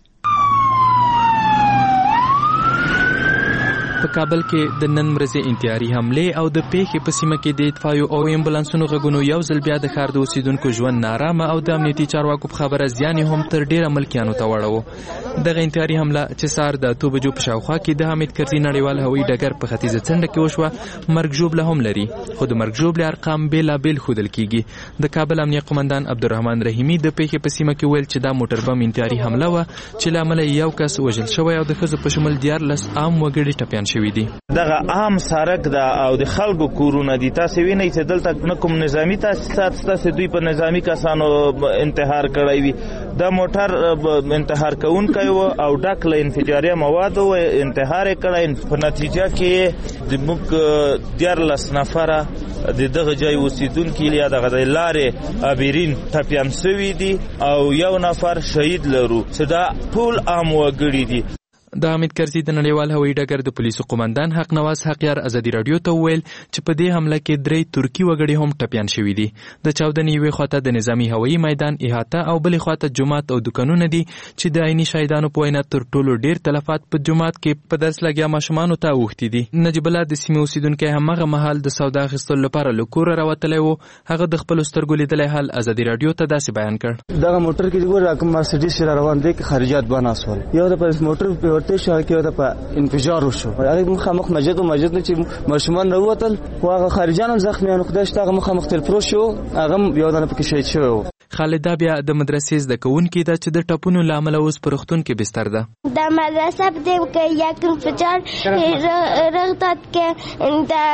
په کابل کې د نن ورځې انتحاري حمله او د پیښې په سیمه کې د اطفائیو او امبولانسونو غږونو یو ځل بیا د ښار د اوسیدونکو ژوند نارامه او د امنیتي چارواکو په خبره زیان هم تر ډیره ملکیانو ته واړاوه. دغه انتحاري حمله چې سهار د اته بجو په شاوخوا کې د حامد کرزي نړیوال هوایي ډګر په ختیځه څنډه کې وشوه مرګ ژوبله هم لري، خو د مرګ ژوبلې ارقام بېلابېل ښودل کېږي. د کابل امنیه قمندان عبدالرحمن رحیمي د پیښې په سیمه کې ویل چې دا موټر بم انتحاري حمله وه چې له امله یو کس وژل شوی او د ښځو په شمول دیارلس عام وګړي ټپیان شوي دي. دغه عام سړک دا او د خلکو کورونه دي. تاسو وینئ چې دلته نه کوم نظامی تاسیسات ستاسو دوی په نظامی کسانو انتحار کړی وي. دا موټر انتحار کوونکی و او ډک له انفجاري موادو انتحار کړی. په نتیجه کې د موږ دیارلس نفره د دغه ځای اوسیدونکي یا دغه د لارې عابرین ټپیان شوي دي او یو نفر شهید لرو چې دا ټول عام وګړي دي. د حامد کرزي د نړیوال هوایي ډګر د پولیسو قومندان حق نواز حقیار ازادي رادیو ته وویل چې په دې حمله کې درې ترکی وګړي هم ټپیان شوي دي. د چاودنې یوې خواته د نظامي هوایي میدان احاطه او بلې خواته جومات او دکانونه دي چې د عیني شهیدانو په وینا تر ټولو ډیر تلفات په جومات کې په درس لګیا ماشومانو ته اوښتي دي. نجیب الله د سیمې اوسیدونکی هماغه مهال د سودا اخیستلو لپاره له کوره راوتلی و. هغه د خپلو سترګو لیدلی حال ازادي رادیو ته داسې بیان کړ. دغه موټر کې ګوره کوم مرسډیز چې روان دی خارجات بناسول یو د موټر په ورته شو کې د انفجار وشو. هغه مخامخ مسجد او مسجد چې ماشومان راوتل خو هغه خارجانو زخمیانو خدای شته هغه مخامخ تل پرو شو هغه یو دانه پکې شهید شو. خالده بیا د مدرسې زده کوونکې ده چې د ټپونو له امله اوس په روغتون کې بستر ده. در مدرسه بودیم که یک انفجار رخ داد که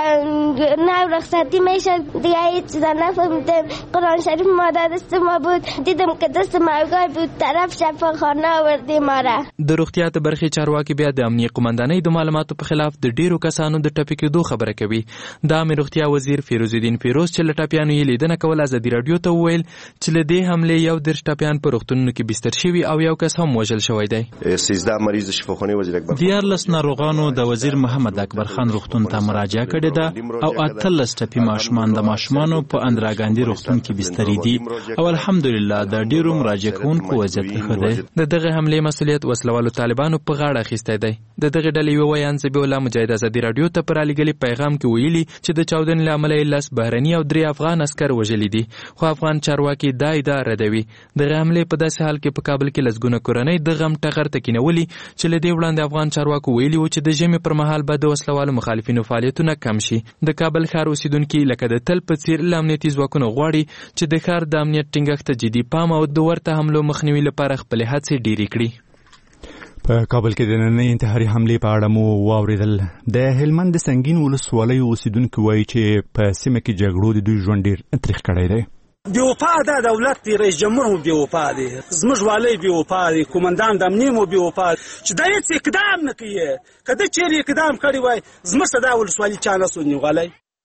نه رخصتی میشه دیگه هیچ چیزا نفهمیدم. قرآن شریف مادر دست ما بود دیدم که دست مرگای بود طرف شفاخانه آوردیم ما را. د روغتیا ته برخې چارواکي بیا د امنیه قمندانۍ د معلوماتو په خلاف د ډیرو کسانو د ټپي کېدو خبره کوي. د عامه روغتیا وزیر فیروز الدین فیروز چې له ټپیانو یې لیدنه کوله ازادي رادیو ته وویل چې له دې حملې یو دېرش ټپیان په روغتونونو کې بستر شوي او یو کس هم وژل شوی دی. سیزده مریض شفاخانه وزیر اکبر دیارلس ناروغانو د وزیر محمد اکبر خان روغتون ته مراجعه کړې ده او اتلس ټپي ماشومان د ماشومانو په اندرا ګاندي روغتون کې بستري دي او الحمدلله د ډیرو مراجعه کوونکو وضعیت ښه دی. د دغه حملې مسؤلیت وسلوالو طالبانو په غاړه اخیستی دی. د دغه ډلې یو ویان ذبیح الله مجاهد ازادي رادیو ته پر رالیږلي پیغام کې ویلي چې د چاودنې له امله یې لس بهرني او درې افغان عسکر وژلي دي. خو افغان چارواکي دا الله ادعا ردوي. د حملې په داسې حال کې په کابل کې لسګونه کورنۍ د غم ټغر تکینولي چې له دې وړاندې افغان چارواکو ویلي و چې د ژمي پر مهال به د وسلوالو مخالفینو فعالیتونه کم شي. د کابل ښار اوسیدونکي لکه د تل په څیر له امنیتي ځواکونو غواړي چې د ښار د امنیت ټینګښت ته جدي پام او د ورته حملو مخنیوي لپاره خپلې هڅې ډېرې کړي. په کابل کې د نننۍ انتحاري حملې په اړه مو واورېدل. د هلمند د سنګین ولسوالۍ اوسیدونکي وایي چې په سیمه کې جګړو د دوی ژوند ډېر تریخ کړی دی. بې وفا دا دولت دی، رئیس جمهور مو بې وفا دی، زموږ والی بې وفا دی، کومندان د امنیې مو بې وفا دی چې دا هېڅ اقدام نه کوي. که ده چېرې اقدام کړی وای زموږ ته دا ولسوالي چا نه سو نیولی.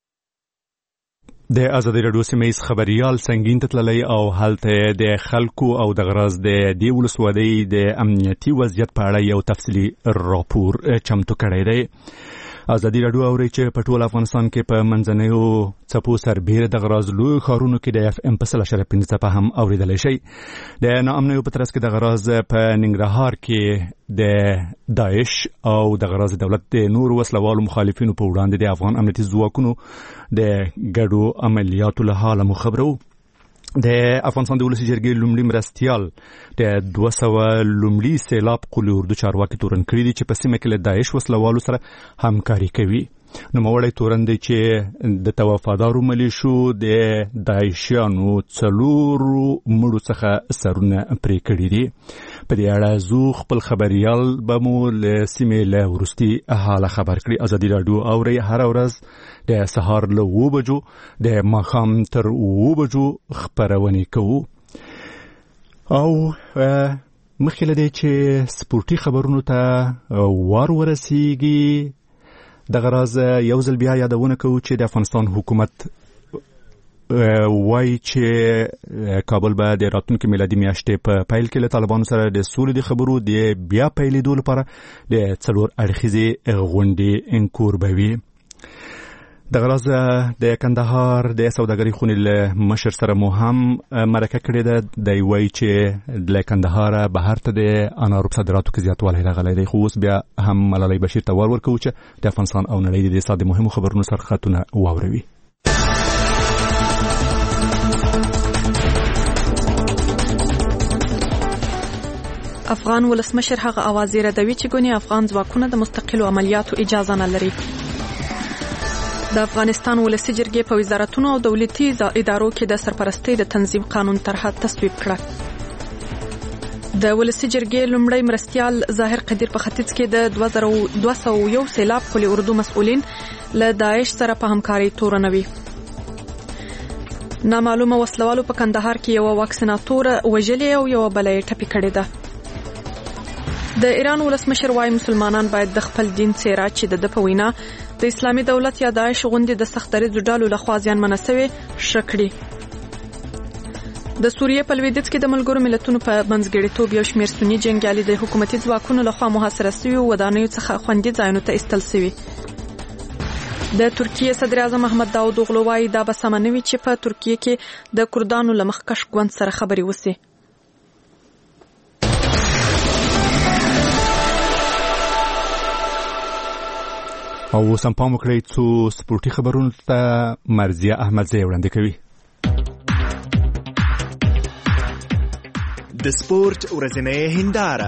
د ازادي راډیو سیمهیز خبریال سنګین ته تللی او هلته د خلکو او د غراز د دې ولسوالۍ د امنیتي وضعیت په اړه یو تفصیلي راپور چمتو کړی دی. ازادي راډیو اوري چې په ټول افغانستان کې په منځنیو څپو سربیره د غراز لوی ښارونو کې د اف ام په سل اشاریه پنځه څپه هم اورېدلی شي. د ناامنیو په ترڅ کې د غراز په ننګرهار کې د داعش او د غراز دولت د نورو وسلوالو مخالفینو په وړاندې د افغان امنیتي ځواکونو د ګډو عملیاتو له حاله مو خبرو. د افغانستان د ولسي جرګې لومړي مرستیال د دوه سوه لومړي سیلاب قولي اردو چارواکي تورن کړي دي چې په سیمه کې له داعش وسلوالو سره همکاري کوي. نوموړی تورن دی چې د توافدارو ملیشو د داعشیانو څلورو مړو څخه سرونه پرې کړي دي. په دې اړه زو خپل خبریال به مو له سیمې له وروستي حاله خبر کړي. ازادي راډیو اوري هره ورځ د سهار له اوه بجو د ماښام تر اوه بجو خپرونې کوو. او مخکې له دې چې سپورټي خبرونو ته وار ورسیږي د غراز یو ځل بیا یادونه کوو چې د افغانستان حکومت وایي چې کابل به د راتلونکي میلادي میاشتې په پیل کې له طالبانو سره د سولې د خبرو د بیا پیلېدو لپاره د څلور اړخیزې غونډې انکور به وي. د غراز د کندهار د سوداګرۍ خونې له مشر سره مو هم مرکه کړې ده. دی وایي چې له کندهاره بهر ته د انارو په صادراتو کې زیاتوالی راغلی دی. خو اوس بیا هم ملالۍ بشیر ته ور ورکوو چې د افغانستان او نړۍ د دې ساعت د مهمو خبرونو سرخطونه واوروي. افغان ولسمشر هغه اوازې ردوي چې ګونې افغان ځواکونه د مستقلو عملیاتو اجازه نه لري. د افغانستان ولسي جرګې په وزارتونو او دولتي ادارو کې د سرپرستۍ د تنظیم قانون طرحه تصویب کړه. د ولسي جرګې لومړی مرستیال ظاهر قدیر په ختیځ کې د دوه سوه یو سیلاب قولي اردو مسؤلین له داعش سره په همکاري تورنوي. نامعلومه وسلوالو په کندهار کې یو واکسیناتور وژلې او یو بل یې ټپي کړې ده. د ایران ولسمشر وايي مسلمانان باید د خپل دین څیره چې د په وینا د اسلامي دولت یا داعش غوندې د سخت دریځو ډلو لخوا زیانمنه شوې شکړي. د سوریې په لویدیځ کې د ملګرو ملتونو په منځګړیتوب یو شمېر سني جنګیالي د حکومتي ځواکونو لخوا محاصره شوي ودانیو څخه خوندي ځایونو ته ایستل شوي. د ترکیې صدر اعظم احمد داود اوغلو وايي دا به سمه نه وي چې په ترکیې کې د کردانو له مخکښ ګوند سره خبرې وسي. او اوس هم پام وکړئ څو سپورټي خبرونو ته مرضیه احمدزی وړاندې کوي. د سپورت ورځنۍ هنداره.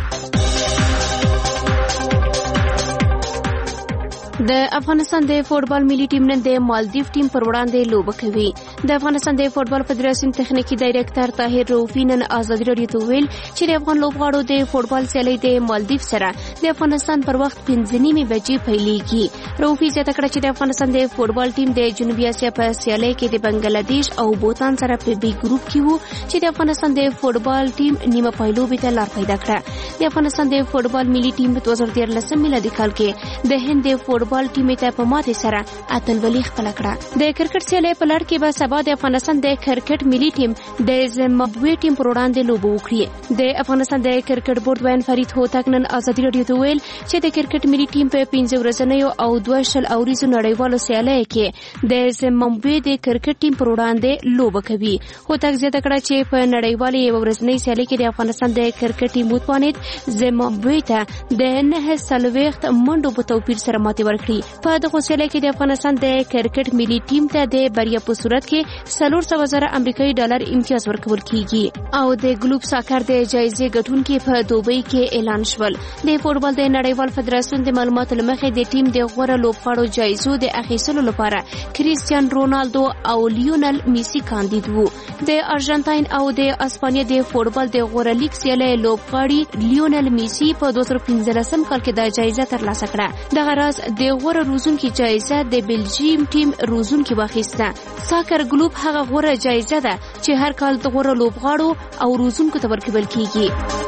د افغانستان د فوټبال ملي ټیم نن د مالدیف ټیم پر وړاندې لوبه کوي. د افغانستان د فوټبال فدراسیون تخنیکی ډایریکټر طاهر روفي نن ازادي راډیو ته ویل چې د افغان لوبغاړو د فوټبال سیالي د مالدیف سره د افغانستان پر وخت پنځه نیمې بجې پیلېږي. روفي زیاته کړه چې د افغانستان د فوټبال ټیم د جنوبي اسیا په سیالي کې د بنگلاديش او بوتان سره په بي ګروپ کې وو چې د افغانستان د فوټبال ټیم نیمه پایلوبې ته لار پیدا کړه. د افغانستان د فوټبال ملي ټیم په دوه زره دیارلس میلادي کال کې د هند د فوټبال ټیم ته په ماته سره اتلولي خپل کړه. د کرکټ سیالي په لړ کې به سبا د افغانستان د کرکټ ملي ټیم د زمبابوې ټیم پر وړاندې لوبه وکړي. د افغانستان د کرکټ بورډ وین فرید هوتک نن ازادي راډیو ته ویل چې د کرکټ ملي ټیم په پنځه ورځنیو او دوه شل اوریزو نړیوالو سیالي کې د زمبابوې د کرکټ ټیم پر وړاندې لوبه کوي. هوتک زیاته کړه چې په نړیوالې یو ورځنۍ سیالي کې د افغانستان د کرکټ ټیم وتوانید زمبابوې ته د نه څلوېښت منډو په توپیر سره ماتې ورکړي ورکړي. په دغه سیالي کې د افغانستان د کرکټ ملي ټیم ته د بریا په صورت کې څلور سوه زره امریکایي ډالر امتیاز ورکول کیږي او د ګلوب ساکر د جایزې ګټونکي په دوبۍ کې اعلان شول. د فوټبال د نړیوال فدراسیون د معلوماتو لمخې د ټیم د غوره لوبغاړو جایزو د اخیستلو لپاره کریستیان رونالدو او لیونل میسی کاندید وو. د ارجنټاین او د اسپانیا د فوټبال د غوره لیګ سیالي لوبغاړي لیونل میسی په دوه زره پنځلسم کال کې د جایزه ترلاسه کړه. دغه راز د غوره روزونکي جایزه د بلجیم ټیم روزونکي واخیسته. ساکر ګلوب هغه غوره جایزه ده چې هر کال د غوره لوبغاړو او روزونکو ته ورکول کیږي.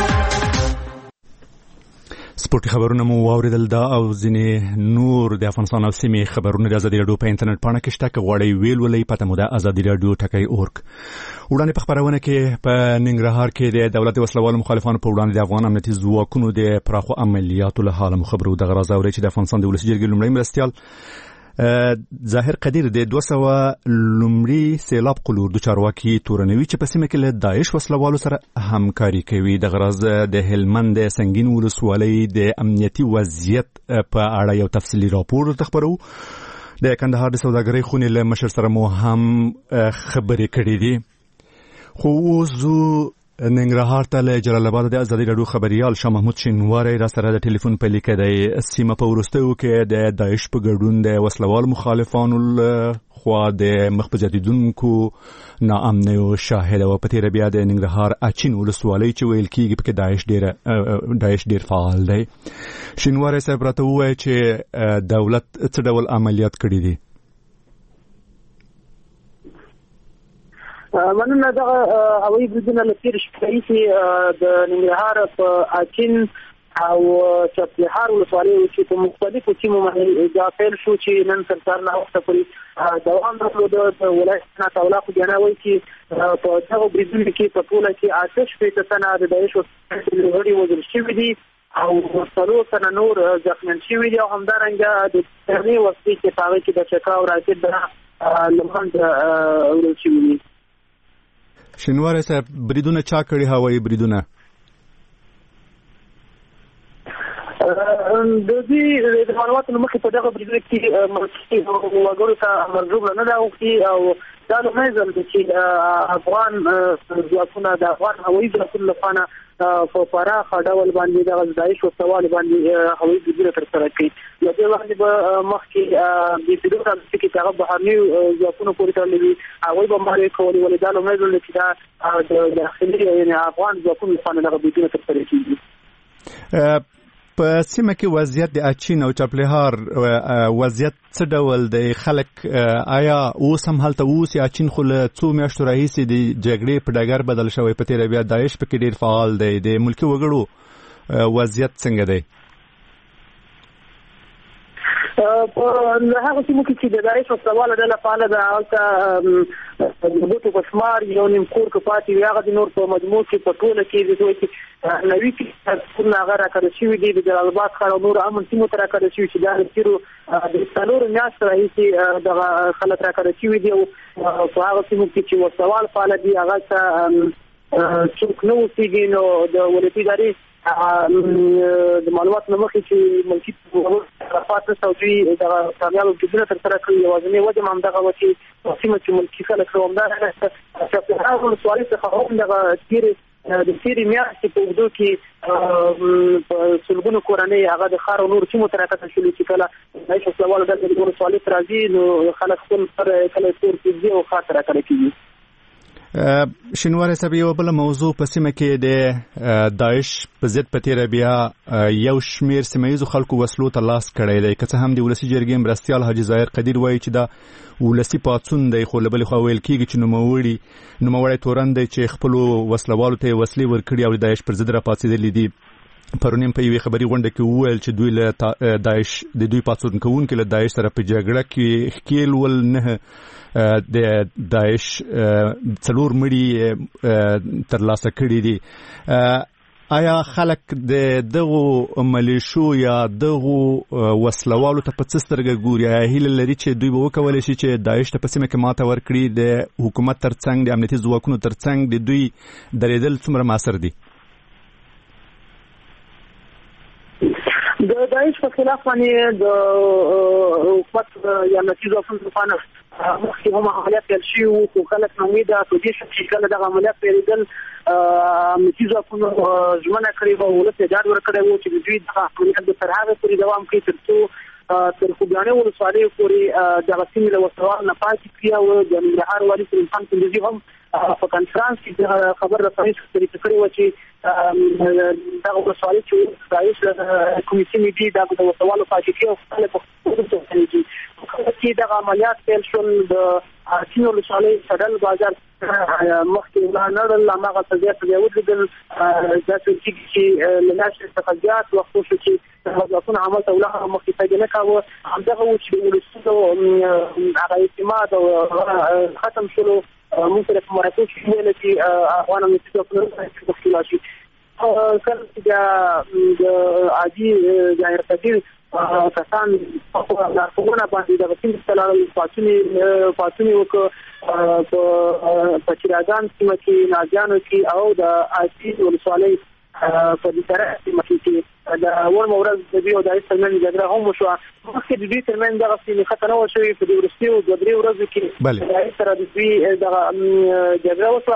سپورتي خبرونه مو واوریدل دا او ځینې نور د افغانستان او سیمې خبرونه د ازادي راډیو په انټرنیټ پاڼه کې شته. که غواړئ ویل ولې پته مو ده ازادي راډیو ټکی اورګ. وړاندې په خبرونه کې په ننګرهار کې د دولت وسلوالو مخالفانو په وړاندې د افغان امنیتي ځواکونو د پراخو عملیاتو له حاله خبرو دغه راز اوري چې د افغانستان د ولسي جرګې لومړی مرستیال ظاهر قدیر د دوه سوه لومړي سیلاب قلور د چارواکي تورنوي چې په سیمه کې له داعش وسلوالو سره همکاري کوي. د غرض د هلمند د سنگین ولسوالۍ د امنیتي وضعیت په اړه یو تفصیلي راپور تخبرو. د کندهار د سوداګرۍ خونې له مشر سره مو هم خبرې کړې دي. خو اوس ننګرهار ته له جلال آباد د ازادي راډیو خبريال شاه محمود شینواری را سره د ټلیفون په لیکه د سیمه په وروستیو کې د داعش په ګډون د وسلوال مخالفانو خوا د مخ په زیاتېدونکو ناامنۍ او شاهد او په تېره بیا د ننګرهار اچین ولسوالۍ چې ویل کېږي پکې داعش ډېر داعش ډېر فعال دی. شینواری صاحب راته ووایي چې دولت څه ډول عملیات کړي دي. مننه. دغه هوایي بریدونه له تېرې شپې راهیسې د ننګرهار په اچین او چپلهار ولسوالیو کې په مختلفو سیمو باندې دا پیل شو چې نن تر سهار ناوخته پورې دوام درلود. د ولایت ناتولا خو جنا وایي چې په دغه بریدونو کې په ټوله کې اته شپېته تنه د داعش غړي وژل شوي دي او څلور تنه نور زخمیان شوي دي او همدارنګه د ترمې وسلې چې په هغې کې د چکا او راکټ د له منځه وړل شوي دي. شینواری صاحب بریدونه چا کړي هوایي بریدونه؟ د دې د معلوماتو مخې په دغه بریدونو کې مرکزي وګړو ته مرجوب نه ده اوښتي او دا لومړی ځل دی چې افغان ځواکونه د افغان هوایي ځواکونو لخوا په پراخه ډول باندې دغه داعش وسوال باندې هوایي بریدونه ترسره کوي. له دې وړاندې به مخکې د پیډو تاسو کې هغه بهرني ځواکونو پورې تړلې وي هغوی بمبارۍ کولې ولې دا لومړی ځل دی چې دا د داخلي یعنې افغان ځواکونو لخوا دغه بریدونه ترسره کېږي. په سیمه کې وضعیت د اچین او چپلهار وضعیت څه ډول دی؟ خلک آیا اوس هم هلته اوس یا اچین خو له څو میاشتو راهیسې د جګړې په ډګر بدل شوی په تېره بیا داعش پکې ډېر فعال دی. د ملکي وګړو وضعیت څنګه دی؟ په هغه سیمو کې چې د داعش وسوال ډله فعاله ده هلته د بوټو په شمار یو نیم کور که پاتې وي هغه د نور په مجموع کې په ټوله کې د دوی کې نوي کې هغه راکړه شوي دي. د جلال آباد ښار او نورو امن سیمو ته راکړه شوي چې دا د تېرو د څلورو میاشتو راهیسې دغه خلک راکړه شوي دي او په هغه سیمو کې چې وسوال فعاله دي هغه ته څوک نه اوسېږي نو د ولایتي ادارې د معلوماتو له مخې چې ملکي رفات او دوی دغه کامیابه بریدونه ترسره کړي. یوازینۍ وجه هم دغه وه چې په سیمه کې ملکي خلک همدارنګه چپلهار ولسوالۍ څخه هم دغه تېرې د تېرې میاشتې په اوږدو کې په سلګونو کورنۍ هغه د ښار او نورو سیمو ته راکتل شولي چې کله داعش وسلوالو ډلې د ولسوالۍ ته راځي نو خلک خپل سر کله کور کې ځي او ښار ته راکړه کېږي. شینواری صاحب یو بل موضوع په سیمه کې د داعش په ضد په تېره بیا یو شمېر سیمه ییزو خلکو وسلو ته لاس کړی دی. که څه هم د ولسي جرګې مرستیال حاجي ظاهر قدیر وایي چې دا ولسي پاڅون دی خو له بلې خوا ویل کېږي چې نوموړي نوموړی تورن دی چې خپلو وسلوالو ته یې وسلې ورکړي او د داعش پر ضد راپاڅېدلي دي. پرونیم په یوې خبري غونډه کې وویل چې دوی له داعش د دوی پاڅون کوونکي له داعش سره په جګړه کې ښکېل ول نه د داعش څلور مړي ترلاسه کړي دي. آیا خلک د دغو ملیشو یا دغو وسلوالو ته په څه سترګه ګوري؟ آیا هیله لري چې دوی به وکولی شي چې داعش ته په سیمه کې ماته ورکړي؟ د حکومت ترڅنګ د امنیتي ځواکونو ترڅنګ د دوی درېدل څومره مؤثر دي؟ د داعش په خلاف باندې د حکومت یا نتیجه افغان طوفان مخکې هم عملیات پیل شي او خو خلک امید ده چې کله دغه عملیات پیلېدل نتیجه افغان ژمنه کړې وه ولس یې ډاډ ورکړی و چې دوی دغه عملیات به تر هغه پورې دوام کوي تر څو تر خوږیاڼۍ ولسوالۍ پورې دغه سیمې له وسوال نه پاتې کړي او د ننګرهار والي سلیمان خان کندوزي هم په کنفرانس کې خبر رسنۍ شریکه کړې وه چې دغه ولسوالۍ چې داعش کومې سیمې دي دا د وسوالو پاتې کړي او خلک په خپلو څنګه کله چې دغه عملیات پیل شول د اچین ولسوالۍ سډل بازار مخکې ولاړل هماغه څه بیا څه بیا ولیدل داسې چې له لاسه څخه زیات وخت وشو چې وزارتونه عمل ته ولاړ مخکې پیدا نه کاوه همدغه و چې ولسونو هغه اعتماد ختم شلو موږ سره په مرکو کې ویل چې افغان نتیجه په مخکې شي کله چې د عادي ظاهر قدیر کسان په لارښوونه باندې د غسیل استلال پاتونی پاتونی وکړه په چراغان سیمه کې ناجانو کې او د عادي ولسوالۍ په دې سره سیمه کې د اول مورز د بیو د استلمن جګړه هم وشو مخکې د دې ترمن دغه سیمه خطر نه وشوي په دې ورستي او د درې ورځې کې د سره د دې دغه جګړه وشو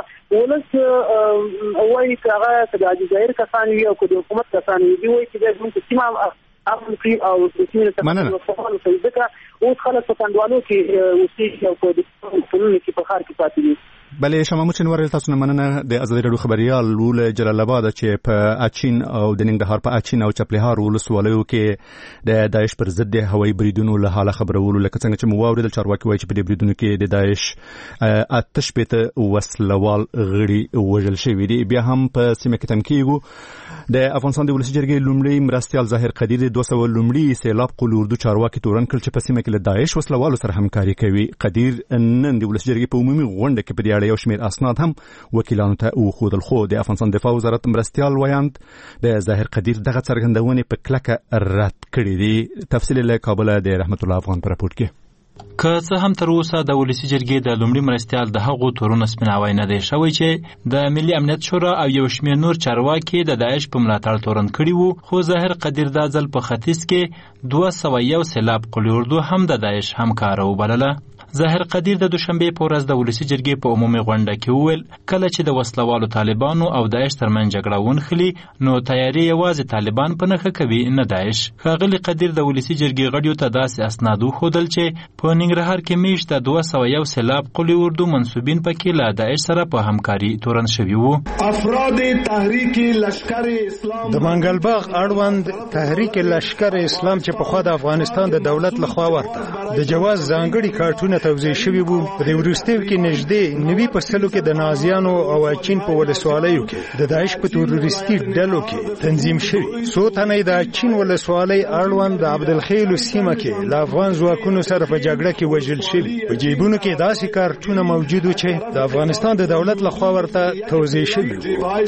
ولس وایي چې هغه د جزایر کسان وي او د حکومت کسان وي وایي چې موږ سیمه افغاني او د سیمې ته په ځکه اوس خلک په پندوالو کې اوسېږي او په ټولنه کې په ښار کې پاتې دي. بلې شمامو چې نور تاسو نه مننه د ازادي راډیو خبريال ول جلال آباد چې په اچین او د ننګرهار په اچین او چپلهار ولسوالیو کې د داعش پر ضد هوایي بریدونو له حاله خبرولو لکه څنګه چې مو واوریدل چارواکي وایي چې په دې بریدونو کې د داعش آتش پته وسلوال غړي وژل شوی دي. بیا هم په سیمه کې تمکیږي د افغانستان د ولسی جرګې لومړی مرستيال ظاهر قدیر د دوه سوه لومړی سیلاب قول اردو چارواکي تورن کړ چې په سیمه کې له داعش وسلوالو سره همکاري کوي. قدیر نن د ولسی جرګې په عمومي غونډه کې په دې اړه یو شمېر اسناد هم وکیلانو ته وښودل خو د افغانستان دفاع وزارت مرستيال ویاند د ظاهر قدیر دغه څرګندونې په کلکه رد کړې دي. تفصیل له کابل د رحمت الله افغان پر راپور کې که څه هم تر اوسه د ولسی جرګې د لومړي مرستيال د هغو تورونه سپیناوی نه دی شوی چې د ملي امنیت شورا او یو شمېر نور چارواکي د داعش په ملاتړ تورن کړي وو خو ظاهر قدیر دا ځل په ختیځ کې دوه سوه یو سیلاب قول اردو هم د داعش همکاره وبلله. ظاهر قدیر د دوشنبه په ورځ د ولسی جرګې په عمومي غونډه کې وویل کله چې د وسلوالو طالبانو او داعش ترمن جګړه ونخلي نو تیاری یوازې طالبان په نخښه کوي نه داعش. ښاغلي قدیر د ولسی جرګې غړیو ته داسې اسناد وښودل چې په ننګرهار کې میاشت د دوه سوه یو سیلاب قول اردو منسوبین پکې له داعش سره په همکاري تورن شوي وو. افراد تحریک لشکر اسلام د منګلباغ اړوند تحریک لشکر اسلام چې په خوا د افغانستان د دولت لخوا ورته د جواز ځانګړي کارتونه توزیع شوي وو. په دې وروستیو کې نږدې نوي په سلو کې د نازیانو او اچین په ولسوالیو کې د داعش په تروریستي ډلو کې تنظیم شوي. څو تنه د اچین ولسوالۍ اړوند د عبدالخیل سیمه کې له افغان ځواکونو سره په جګړه کې وژل شوي. په جیبونو کې داسې کارتونه موجود وو چې د افغانستان د دولت لخوا ورته توزیع شوي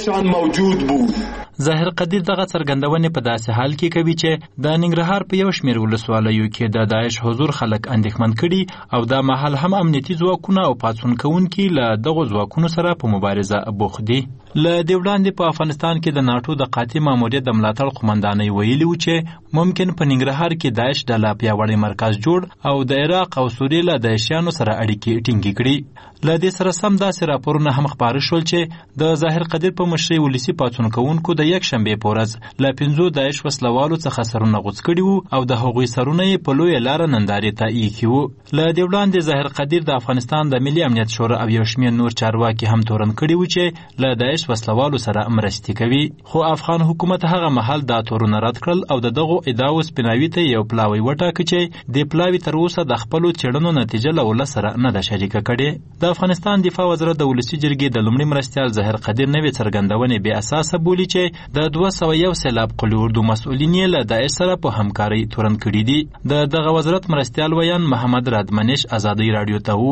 وو. ظاهر قدیر دغه څرګندونې په داسې حال کې کوي چې د ننګرهار په یو شمېر ولسوالیو کې د داعش حضور خلک اندېښمن کړي او دا مهال هم امنیتي ځواکونه او پاڅون کوونکي له دغو ځواکونو سره په مبارزه بوخت دي. له دې وړاندې په افغانستان کې د ناټو د قاطع ماموریت د ملاتړ قومندانۍ ویلي و چې ممکن په ننګرهار کې داعش ډله پیاوړی مرکز جوړ او د عراق او سوریې له داعشیانو سره اړیکې ټینګې کړي. له دې سره سم داسې راپورونه هم خپاره شول چې د ظاهر قدیر په مشرۍ ولسي پاڅون کوونکو د یک شنبې په ورځ له پنځو داعش وسلوالو څخه سرونه غوڅ کړي وو او د هغوی سرونه یې په لویه لاره نندارې ته ایښي وو. له دې وړاندې ظاهر قدیر د افغانستان د ملي امنیت شورا او یو شمېر نور چارواکي هم تورن کړي وو چې له داعش وسلوالو سره مرستې کوي. خو افغان حکومت هغه مهال دا تورونه رد کړل او د دغو ادعاو سپیناوي ته یو پلاوی وټاکه چې دې پلاوي تر اوسه د خپلو څېړنو نتیجه له ولس سره نه ده شریکه کړې. د افغانستان دفاع وزارت د ولسي جرګې د لومړي مرستيال ظاهر قدیر نوې څرګندونې بې اساسه بولي چې د دوه سوه یو سیلاب قول اردو مسؤلین یې له داعش سره په همکارۍ تورن کړي دي. د دغه وزارت مرستيال ویان محمد رادمنش ازادي رادیو ته وویل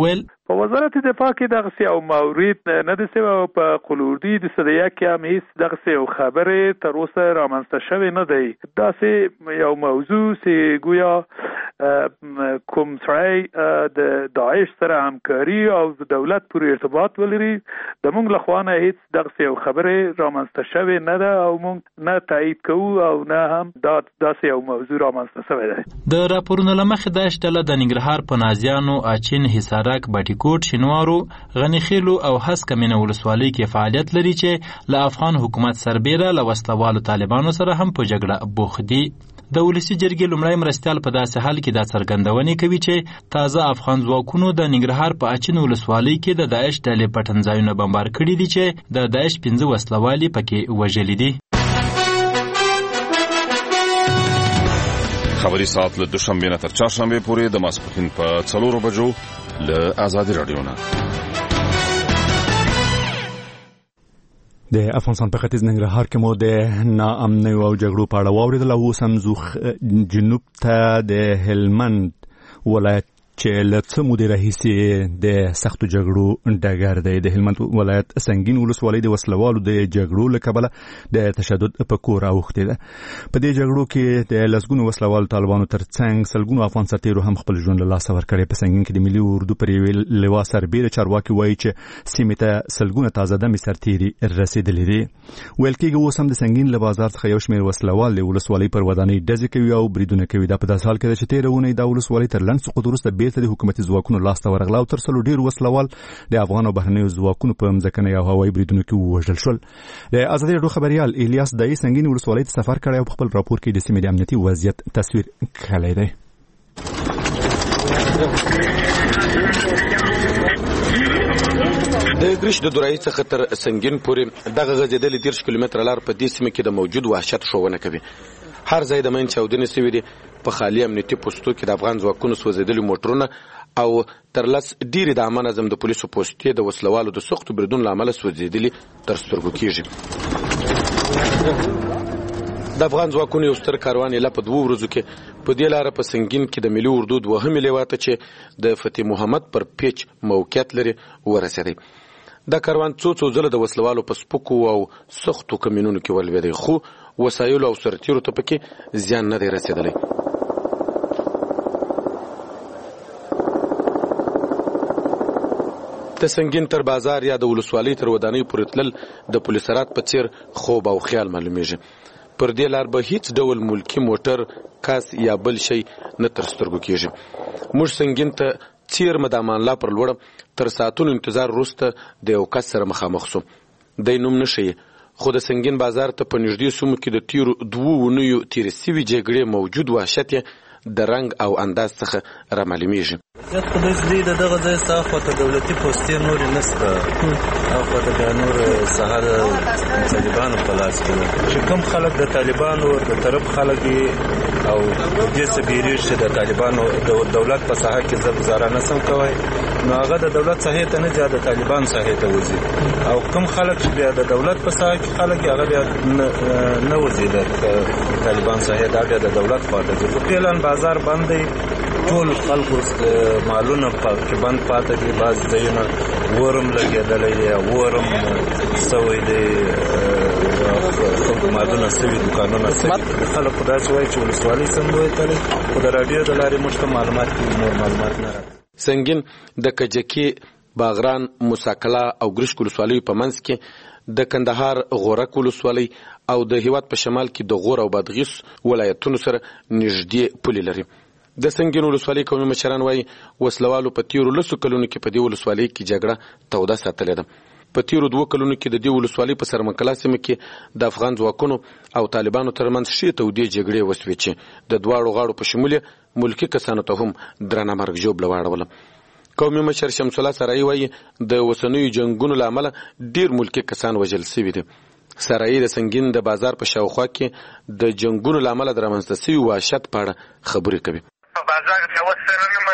په وزارت دفاع کې دغه یو مورید نه د سیو په قلوردی د صدیا کې هم هیڅ دغه یو خبره تر اوسه رامنځته شوی نه دی. دا سه یو موضوع چې گویا کوم سړی د داعش سره همکاري او د دولت پورې ارتباط ولري د موږ له خوا نه هیڅ دغه یو خبره رامنځته شوی نه ده او موږ نه تایید کوو او نه هم دا داسې یو موضوع رامنځته شوی دی. د راپورونو له مخې داعش ډله د ننګرهار په نازیانو، اچین، حصارک، باټیکوټ، شینوارو، غنیخیلو او هسکه مینه ولسوالۍ کې فعالیت لري چې له افغان حکومت سربیره له وسلوالو طالبانو سره هم په جګړه بوخت دي. د ولسي جرګې لومړی مرستیال په داسې حال کې دا څرګندونې کوي چې تازه افغان ځواکونو د ننګرهار په اچین ولسوالۍ کې د داعش ډلې پټنځایونه بمبار کړي دي چې د داعش پنځه وسلوالي پکې وژلي دي. خبري ساعت له دوشنبې نه تر چهارشنبې پورې د ماسپښین په څلورو بجو له آزادي راډیو نه. د افغانستان په ختیځ ننګرهار کې مو د ناامنۍ او جګړو په اړه واورېدل. اوس هم ځو جنوب ته د هلمند ولایت چې له څه مودې راهیسې د سختو جګړو ډګر دی. د هلمند ولایت سنګین ولسوالۍ د وسلوالو د جګړو له کبله د تشدد په کور اوښتې ده. په دې جګړو کې د لسګونو وسلوالو طالبانو تر څنګ سلګونو افغان سرتیرو هم خپل ژوند له لاسه ورکړی. په سنګین کې د ملي اردو پر یوې لوا سربیره چارواکي وایي چې سیمې ته سلګونه تازه دمې سرتیري رسېدلي دي. ویل کېږي اوس هم د سنګین له بازار څخه یو شمېر وسلوال د ولسوالۍ پر ودانۍ ډزې کوي او بریدونه کوي. دا په داسې حال کې ده چې تېره اونۍ دا ولسوالۍ تر لنډ سقوط وروسته بیرته د حکومتي ځواکونو لاسته ورغله او تر څلو ډېر وسلوال د افغان او بهرنیو ځواکونو په مځکنۍ او هوایي بریدونو کې ووژل شول. د ازادي راډیو خبریال الیاس دای سنګین ولسوالۍ ته سفر کړی او په خپل راپور کې د سیمې د امنیتي وضعیت تصویر کړی دی. د ګریش د دورایي څخه تر سنګین پورې دغه غځېدلې دېرش کیلومتره لار په دې سیمه کې د موجود وحشت ښوونه کوي. هر ځای د مین چاودنې سوي دي. په خالي امنیتي پوستو کې د افغان ځواکونو سوځېدلي موټرونه او تر لس ډېرې د عامه نظم د پولیسو پوستې د وسلوالو د سختو بریدونو له امله سوځېدلي تر سترګو کېږي. د افغان ځواکونو یو ستر کاروان یې لا په دوو ورځو کې په دې لاره په سنګین کې د ملي اردو دوهمې لوا ته چې د فتح محمد پر پیچ موقعیت لري ورسېدی. دا کاروان څو څو ځله د وسلوالو په سپکو او سختو کمینونو کې ولوېدی، خو وسایلو او سرتیرو ته پکې زیان نه دی رسېدلی. د سنګین تر بازار یا د ولسوالۍ تر ودانۍ پورې تلل د پولیسرات په څیر خوب او خیال معلومیږي. پر دې لار به هیڅ ډول ملکی موټر، کاس یا بل شی نه تر سترګو کېږي. موږ سنګین ته څیر مدامان لا پر لوړه تر ساعتونو انتظار وروسته د یو کس سره مخامخ سو. دی نوم نشي، خو د سنګین بازار ته په نږدې سیمو کې د تیرو دوو اونیو تېرې سوي جګړې موجود وحشت د رنګ او انداز څخه رامعلومیږي. زیات خدای دې د دغه ځای څخه خو ته دولتي پوستې نورې نشته او خو د بیا نور څخه د طالبانو په لاس کې چې کوم خلک د طالبانو د طرف خلک او دې څه بیریږي چې د طالبانو د دولت په ساحه کې زه گزاره نسم کوی، نو هغه د دولت ساحې ته نه ځي، د طالبان ساحې ته وځي. او کوم خلک چې بیا د دولت په ساحه کې خلک هغه بیا نه وځي د طالبان ساحې، دا بیا د دولت خوا ته ځي. خو فعلا بازار بند دی، ټول خلکو مالونه پکې بند پاتې دي. بعض ځایونه ورم لګېدلی دی، ورم سوی دی، خلکو مالونه سوي، دوکانونه سوي. خلک خو داسې وایي چې ولسوالۍ سمبوی تللی، خو د راډیو د لارې موږ ته معلومات کوي، نور معلومات نه راځي. سنګین د کجکي، باغران، موساکلا او ګریشک ولسوالۍ په منځ کې د کندهار غورک ولسوالۍ او د هیواد په شمال کې د غور او بادغیس ولایتونو سره نږدې پولې لري. د سنګین ولسوالۍ قومي مشران وایي وسلوالو په تیرو لسو کلونو کې په دې ولسوالۍ کې جګړه توده ساتلې ده. په تیرو دوه کلونو کې د دې ولسوالۍ په سرمنکلا سیمه کې د افغان ځواکونو او طالبانو ترمنځ ښې تودې جګړې وسوې چې د دواړو غاړو په شمول ملکي کسانو ته هم درنه مرګ ژوبله واړوله. قومي مشر شمس الله سرایي وایي د اوسنیو جنګونو له امله ډېر ملکي کسان وژل سوي دي. سرایي د سنګین د بازار په شاوخوا کې د جنګونو له امله د رامنځته سوي وحشت په اړه خبرې کوي. په بازار کې اوس سره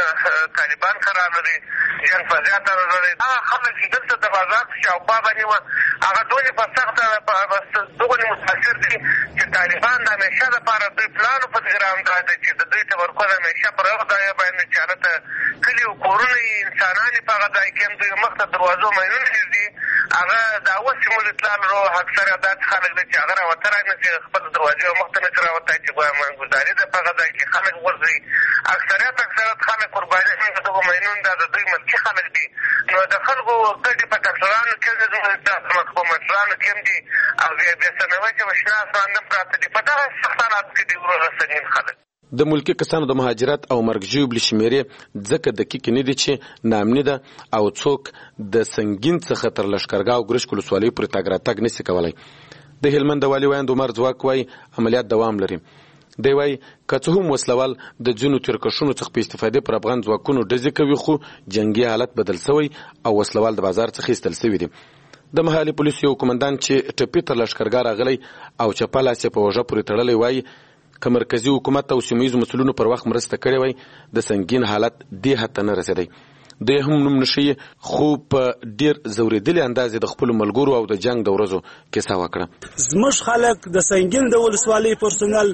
طالبان قرار لري جنګ په زیاته لري هغه خلک چې دلته د بازار په شاوخوا باندې وه هغه دونې په سخته دغونې متاثر دي چې طالبان د همیشه دپاره دوی پلان په ګرام دا دی چې د دوی تمرکز همیشه پر هغه ځای باندې چې هلته کلي او کورونه یې انسانان یې په هغه ځای کې هم دوی مخ ته دروازو مینونه ږدي هغه دا اوس چې موږ اطلاع لرو اکثره داسې خلک دي چې هغه راوتلی نه شي خپل دروازې مخ ته نه شي راوتی چې ګزاري ده په هغه ځای کې خلک ورځي اکثریت اکثریت خلک قرباني د دغو مینون دا د دوی ملکي خلک دي نو د خلکو ګډې په ډاکټرانو کې هم دي زموږ په مشرانو کې هم دي او بې ثانوي چې مشنا اسمان هم پراته دي په دغه سخت حالاتو کې دي وروره سنګین خلک د ملکی کسانو د مهاجرت او مرګ ژوبلې شمیرې ځکه دقیق نه دي چې نامني ده او څوک د سنگین څخه تر لشکرګاه او ګرشک ولسوالۍ پورې تګ راتګ نشي کولی د هلمند د والي ویاند عمر ځواک وایي عملیات دوام لري دی وایي که څه هم وسلوال د ځینو تیرکشونو څخه په استفادې پر افغان ځواکونو ډزې کوي خو جنګي حالت بدل سوی او وسلوال د بازار څخه ایستل سوي دي د محلي پولیسو یو قمندان چې ټپي تر لشکرګاه راغلی او چپه لاس یې په اوږه پورې تړلی وایي که مرکزي حکومت او سیمه ییزو مسؤلینو پر وخت مرسته کړې وای د سنگین حالت دې حد ته نه رسېدی دوی هم نوم نشي خو په ډېر ځورېدلي اندازې د خپلو ملګرو او د جنګ د ورځو کیسه وکړه زموږ خلک د سنگین د ولسوالۍ پرسونل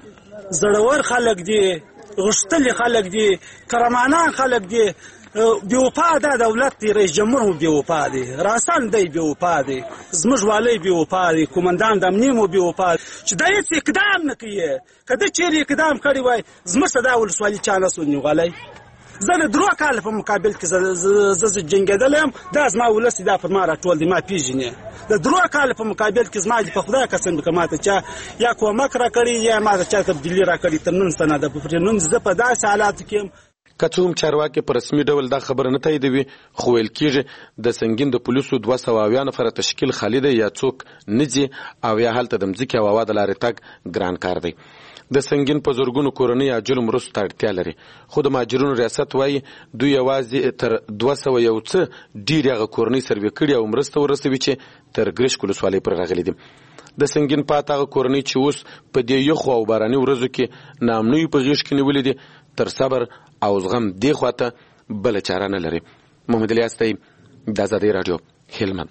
زړور خلک دي غښتلي خلک دي کرمانان خلک دي بیوپا دا دولت دی رئیس جمهور مو بیوپا دی راسان دی بیوپا دی زموږ والی بیوپا دی کومندان د امنیې مو بیوپا دی چې دا هېڅ اقدام نه کوي که ده چیرې اقدام کړی وای زموږ ته دا ولسوالي چا نه سو نیولی زه د درو کاله په مقابل کې زه جنګېدلی یم دا زما ولس دا پر ما راټول دی ما پېژنې د درو کاله په مقابل کې زما په خدای قسم که ما ته چا یا کومک راکړي یا ما ته چا تبدیلي راکړي تر نن څه نه ده نن زه په داسې حالاتو کې یم که څه هم چارواکي په رسمي ډول دا خبره نه تاییدوي خو ویل کېږي د سنګین د پولیسو دوه سوه اویا نفره تشکیل خالي دی یا څوک نه ځي او یا هلته د مځکې او هوا د لارې تګ ګران کار دی د سنگین په زرګونو کورنۍ عاجلو مرستو ته اړتیا لري خو د مهاجرینو ریاست وایي دوی یوازې تر دوه سوه یو څه ډېرې هغه کورنۍ سروې کړي او مرسته ورسوي چې تر ګرشک ولسوالۍ پورې راغلي دي د سنگین پاته هغه کورنۍ چې اوس په دې یخو او باراني ورځو کې ناامنیو په غېږ کې نیولې دي تر صبر او زغم دې خواته بله چاره نه لري محمد الیاس دی د ازادۍ راډیو هلمند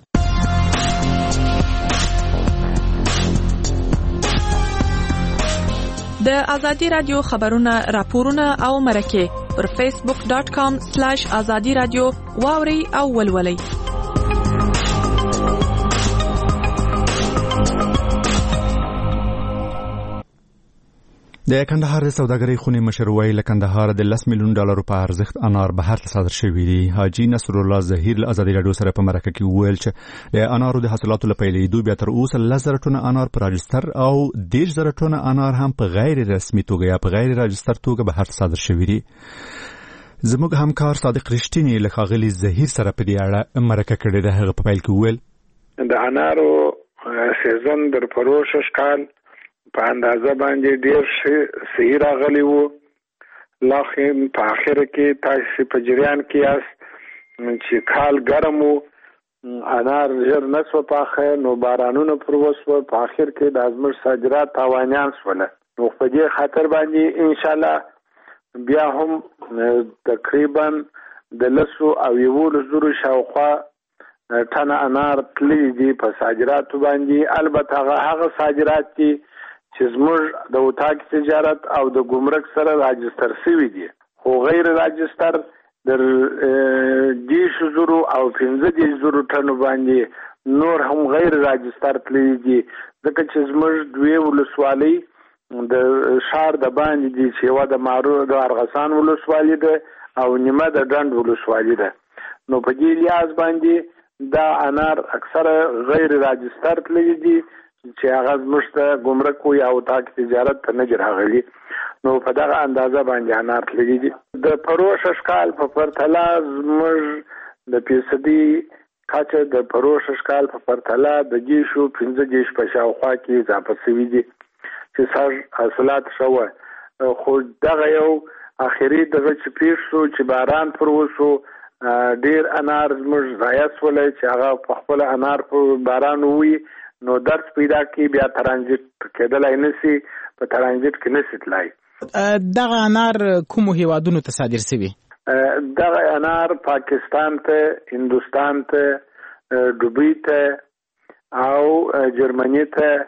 د ازادي رادیو خبرونه راپورونه او مرکه پر فیسبوک ډاټ کام سلاش ازادي رادیو واوري او ولولي د کندهار د سوداګرۍ خونې مشر ویل له کندهار د لس میلیون ډالرو په ارزښت انار بهر ته صادر شوي دي حاجي نصر الله ظهیر له ازادي راډیو سره په مرکه کې وویل چې د انارو د حاصلاتو له پیلېدو بیا تر اوسه لس زره ټنه انار په راجستر او دېرش زره ټنه انار هم په غیر رسمي توګه یا په غیر راجستر توګه بهر ته صادر شوي دي زموږ همکار صادق رښتینی له ښاغلي ظهیر سره په دې اړه مرکه کړې ده هغه په پیل کې وویل د انارو سیزن در پروشش کال په اندازه باندې ډیر صحیح راغلی وو لاخین په اخر کې تاسو په جریان کې یاست چې کال ګرم وو انار ژر نسو پاخه نو بارانونه پر وسو په اخر کې د ازمر صادرات تاوانیان شول نو په دې خاطر باندې ان شاء الله بیا هم تقریبا د لسو او یو زرو شاوخوا ټنه انار تللی دي په صادراتو باندې البته هغه صادرات دي چې زموږ د اتاق تجارت او د ګمرک سره راجستر شوي دي خو غیر راجستر در دیش زرو او پنځه دیش زرو ټنو باندې نور هم غیر راجستر تللی دي ځکه چې زموږ دوی ولسوالۍ د شهر د باندې دي چې یوه د مارو د ارغسان ولسوالۍ ده او نیمه د ډنډ ولسوالۍ ده نو په دې لیاز باندې دا انار اکثره غیر راجستر تللی دي چې هغه زموږ ته ګمرک یا اتاق تجارت ته نه راغلي نو په دغه اندازه باندې انار تللی دي د پروش اشکال په پرتله زموږ د فیصدي کچه د پروش اشکال په پرتله د جیشو پنځه جیش په شاوخوا کې اضافه شوي دي چې سر حاصلات شوه خو دغه یو اخري دغه چې پیښ شو چې باران پر وشو ډیر انار زموږ ضایع شولی چې هغه په خپل انار په باران ووي نو درس پیدا کی بیا ترانزیت کېدلای نشي په ترانزیت کې نشي تلای دغه انار کومو هیوادونو ته صادر شوی دغه انار پاکستان ته، هندوستان ته، دوبۍ ته او جرمني ته،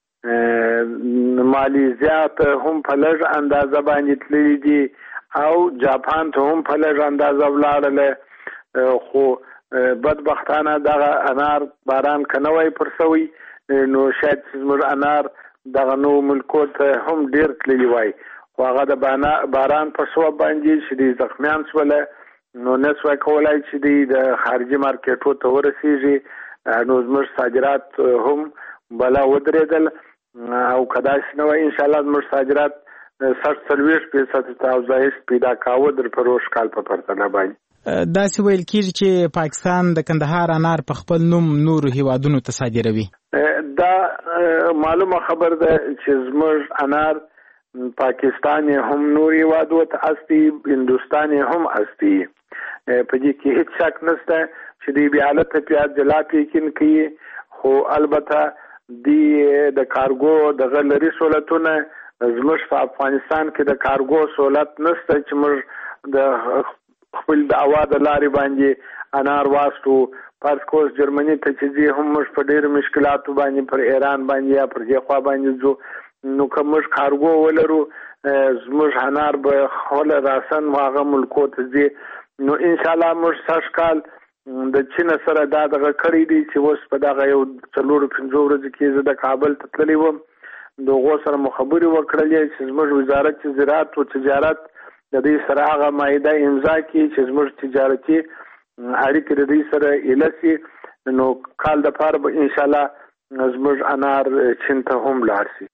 مالیزیا ته هم په لږ اندازه باندې تللی دي او جاپان ته هم په لږ اندازه ولاړله. خو بدبختانه دغه انار باران که نه وای پر سوی نو شاید زموږ انار دغه نوو ملکو ته هم ډېر تللی وای، خو هغه د باران په سبب باندې چې دوی زخمیان شوله نو نه سوای کولی چې دوی د خارجي مارکېټو ته ورسېږي، نو زموږ صادرات هم بلا ودرېدل او که داسې نه وای انشاءالله زموږ صادرات سټ څلوېښت فیصد ته افزایش پیدا کاوه د پروش کال په پرتله باندې. داسې ویل کېږي چې پاکستان د کندهار انار په خپل نوم نورو هیوادونو ته صادروي. دا معلومه خبر ده چې زموږ انار پاکستان هم نور هیوادو ته استی، هندوستان هم استی. په دې کې هیڅ شک نشته چې دوی بیا حالت بیا جلا پیکین کوي، خو البته دی د کارګو دغه لري سہولتونه زموږ په افغانستان کې د کارګو سہولت نشته چې موږ د خپل د هوا د لارې باندې انار واستو. فرض کوس جرمني ته چې ځي هم موږ په ډېرو مشکلاتو باندې پر ایران باندې یا پر دې خوا باندې ځو، نو که موږ کارګو ولرو زموږ انار به خوله راسن هغه ملکو ته ځي. نو انشاءالله موږ سږ کال د چین سره دا دغه کړی دی چې اوس په دغه یو څلورو پنځو ورځو کې زه د کابل ته تللی وم، د هغو سره مو خبرې وکړلې چې زموږ وزارت زراعت او تجارت د دې سره هغه معاهده امضا کړي چې زموږ تجارتي اړیکې د دې سره ایله سي، نو کال دپاره به انشاءالله زموږ انار چین ته هم لاړ سي.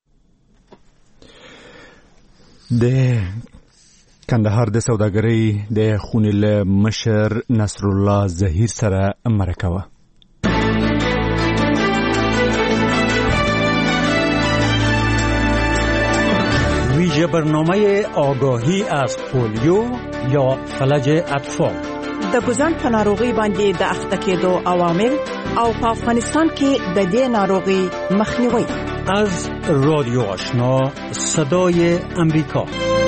د کندهار د سوداګرۍ د خونې له مشر نصر الله ظهیر سره مرکه وه. ویژه برنامه آگاهی از پولیو یا فلج اطفال د ګوزن په ناروغي باندې د اخته کېدو عوامل او په افغانستان کې د دې ناروغي مخنیوي از رادیو آشنا صدای امریکا.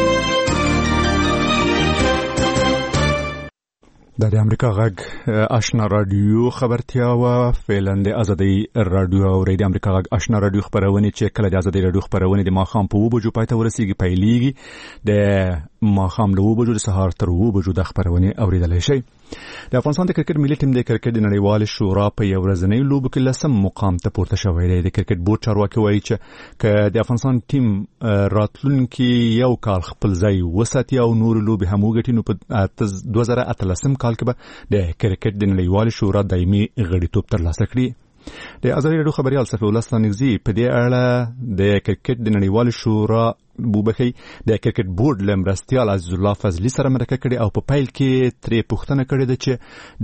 د امریکا غږ آشنا رادیو خبرتیا و فعلا د ازادي رادیو او د امریکا غږ آشنا رادیو خبرونه چې کله د ازادي رادیو خبرونه د ماخام په وبو جو پاتې ورسیږي پیلېږي د ماخام له وبو د سهار تر وبو جو د خبرونه اوریدل شي. د افغانستان د کرکټ ملي ټیم د کرکټ د نړیوال شورا په یو ورځنۍ لوبو کې لسم مقام ته پورته شوی دی. د کرکټ بورډ چارواکي وایي چې که د افغانستان ټیم راتلونکي یو کال خپل ځای وساتي او نور لوبې هم وګټي نو په دوه زره اتلسم کال کې به د کرکټ د نړیوال شورا دایمي غړیتوب ترلاسه کړي. د ازادي رادیو خبريال صفي الله ستانګزي په دې اړه د کرکټ د نړیوال شورا بوبخي د کرکټ بورډ لمرستيال عزیز الله فضلی سره مرکه کړي او په پیل کې ترې پوښتنه کړې ده چې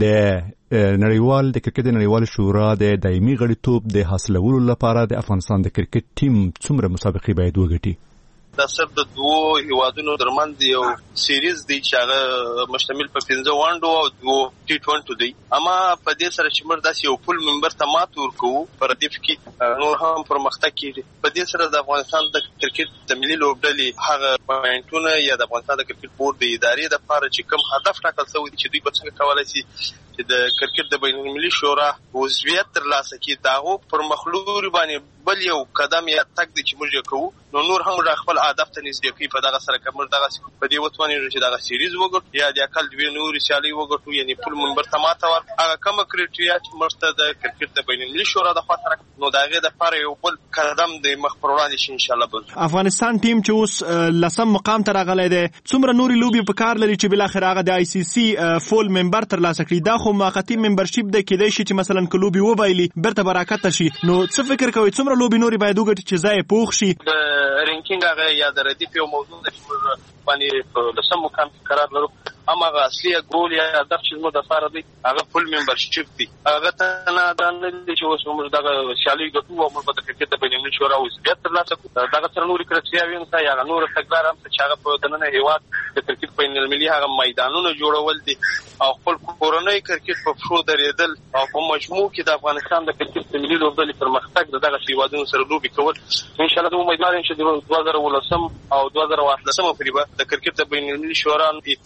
د نړیوال د کرکټ د نړیوال شورا د دایمي غړیتوب د حاصلولو لپاره د افغانستان د کرکټ ټیم څومره مسابقې باید وګټي. دا صرف د دوه هیوادونو ترمنځ یو سیریز دی چې هغه مشتمل په پنځه وانډو او دوه ټي ټوینټي دی، اما په دې سره چې موږ داسې یو فل ممبر ته مات ورکوو پر ردیف کې نور هم پرمختګ کیږي. په دې سره د افغانستان د کرکټ د ملي لوبډلې هغه پوینټونه یا د افغانستان د کرکټ بورډ د ادارې لپاره چې کوم هدف ټاکل شوی چې دوی به څنګه کولی شي چې د کرکټ د بین المللي شورا عضویت ترلاسه کړي، د هغو پر مخلوري باندې بل یو قدم یا تګ دی چې موږ یې کوو، نو نور هم موږ خپل هدف ته نږدې کوي. په دغه سره که موږ دغسې په دې وتوانېږو چې دغه سیریز وګټو یا د اقل دوې نورې سیالۍ وګټو، یعنې فل ممبر ته ماته ورکړو، هغه کومه کرایټریا چې موږ ته د کرکټ د بین المللي شورا د خوا سره نو د هغې دپاره یو بل قدم د مخ پر وړاندې شي انشاءالله به. افغانستان ټیم چې اوس لسم مقام ته راغلی دی، څومره نورې لوبې په کار لري چې بالاخره هغه د آی سی سی فول ممبر ترلاسه کړي؟ دا خو موقتي ممبرشیپ دی، کیدای شي چې مثلا که لوبې وبایلي بیرته به راکته شي، نو څه فکر کوئ څومره لوبې نورې باید وګټي چې ځای یې پوخ شي؟ د رینکینګ هغه یا د ردیف یو موضوع ده چې موږ باندې په لسم مقام کې قرار لرو، اما هغه اصلي ګول یا هدف چې زموږ دپاره دی هغه فل ممبرشیپ دی. هغه ته نه دا نه دی چې اوس موږ دغه سیالۍ ګټو او موږ به د کرکټ د بین المللي شورا عضویت ترلاسه کړو. دغه سره نورې کرایټریاوې هم شته یا هغه نوره تګلاره هم شته چې هغه په دننه هېواد د کرکټ بین المللي هغه میدانونه جوړول دي او خپل کورنی کرکټ په پښو درېدل او په مجموع کې د افغانستان د کرکټ د ملي لوبډلې پرمختګ د دغه هېوادونو سره لوبې کول. انشاءالله زه امیدوار یم چې دوه زره اوولسم او دوه زره اتلسم پورې به د کرکټ د بین المللي شورا اعتماد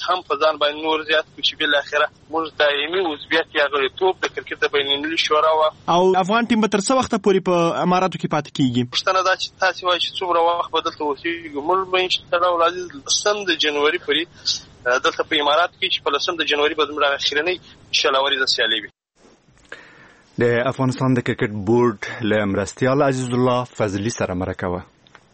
هم په ځان باندې نور زیات کړو چې بل اخره موږ دایمي عضویت یا غړیتوب د کرکټ د بینالمللي شورا و او افغان ټیم به تر څه وخت پورې په اماراتو کې پاتې کیږي؟ پښتنه دا چې تاسو وایي چې څومره وخت به دلته اوسېږو موږ به انشاءالله العزیز لسم د جنوري پورې دلته په امارات کې چې په لسم د جنوري به زموږ اخرنۍ انشاءالله وریځه سیالي وي. د افغانستان د کرکټ بورډ له مرستیال عزیز الله فضلي سره مرکه وه.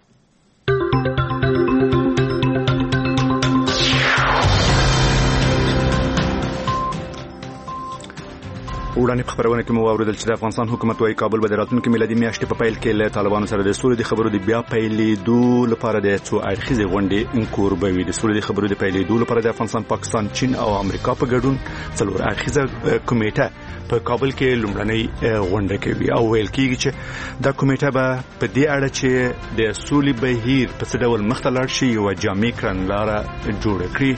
وړاندې په خبرونه کې مو واوریدل چې د افغانستان حکومت وايي کابل به د راتلونکي میلادي میاشتې په پیل کې له طالبانو سره د سولې د خبرو د بیا پیلېدو لپاره د څو اړخیزې غونډې انکور به وي. د سولې د خبرو د پیلېدو لپاره د افغانستان، پاکستان، چین او امریکا په ګډون څلور اړخیزه کمیټه په کابل کې لومړنۍ غونډه کوي او ویل کېږي چې دا کمیټه به په دې اړه چې د سولې بهیر په څه ډول مخ ته لاړ شي یوه جامع کړنلاره جوړه کړي.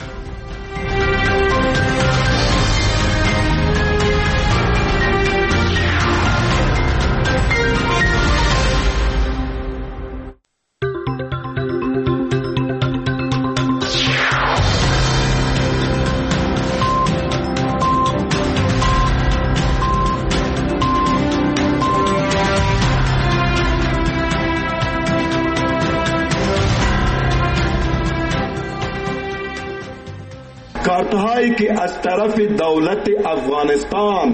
کارتهایی که از طرف دولت افغانستان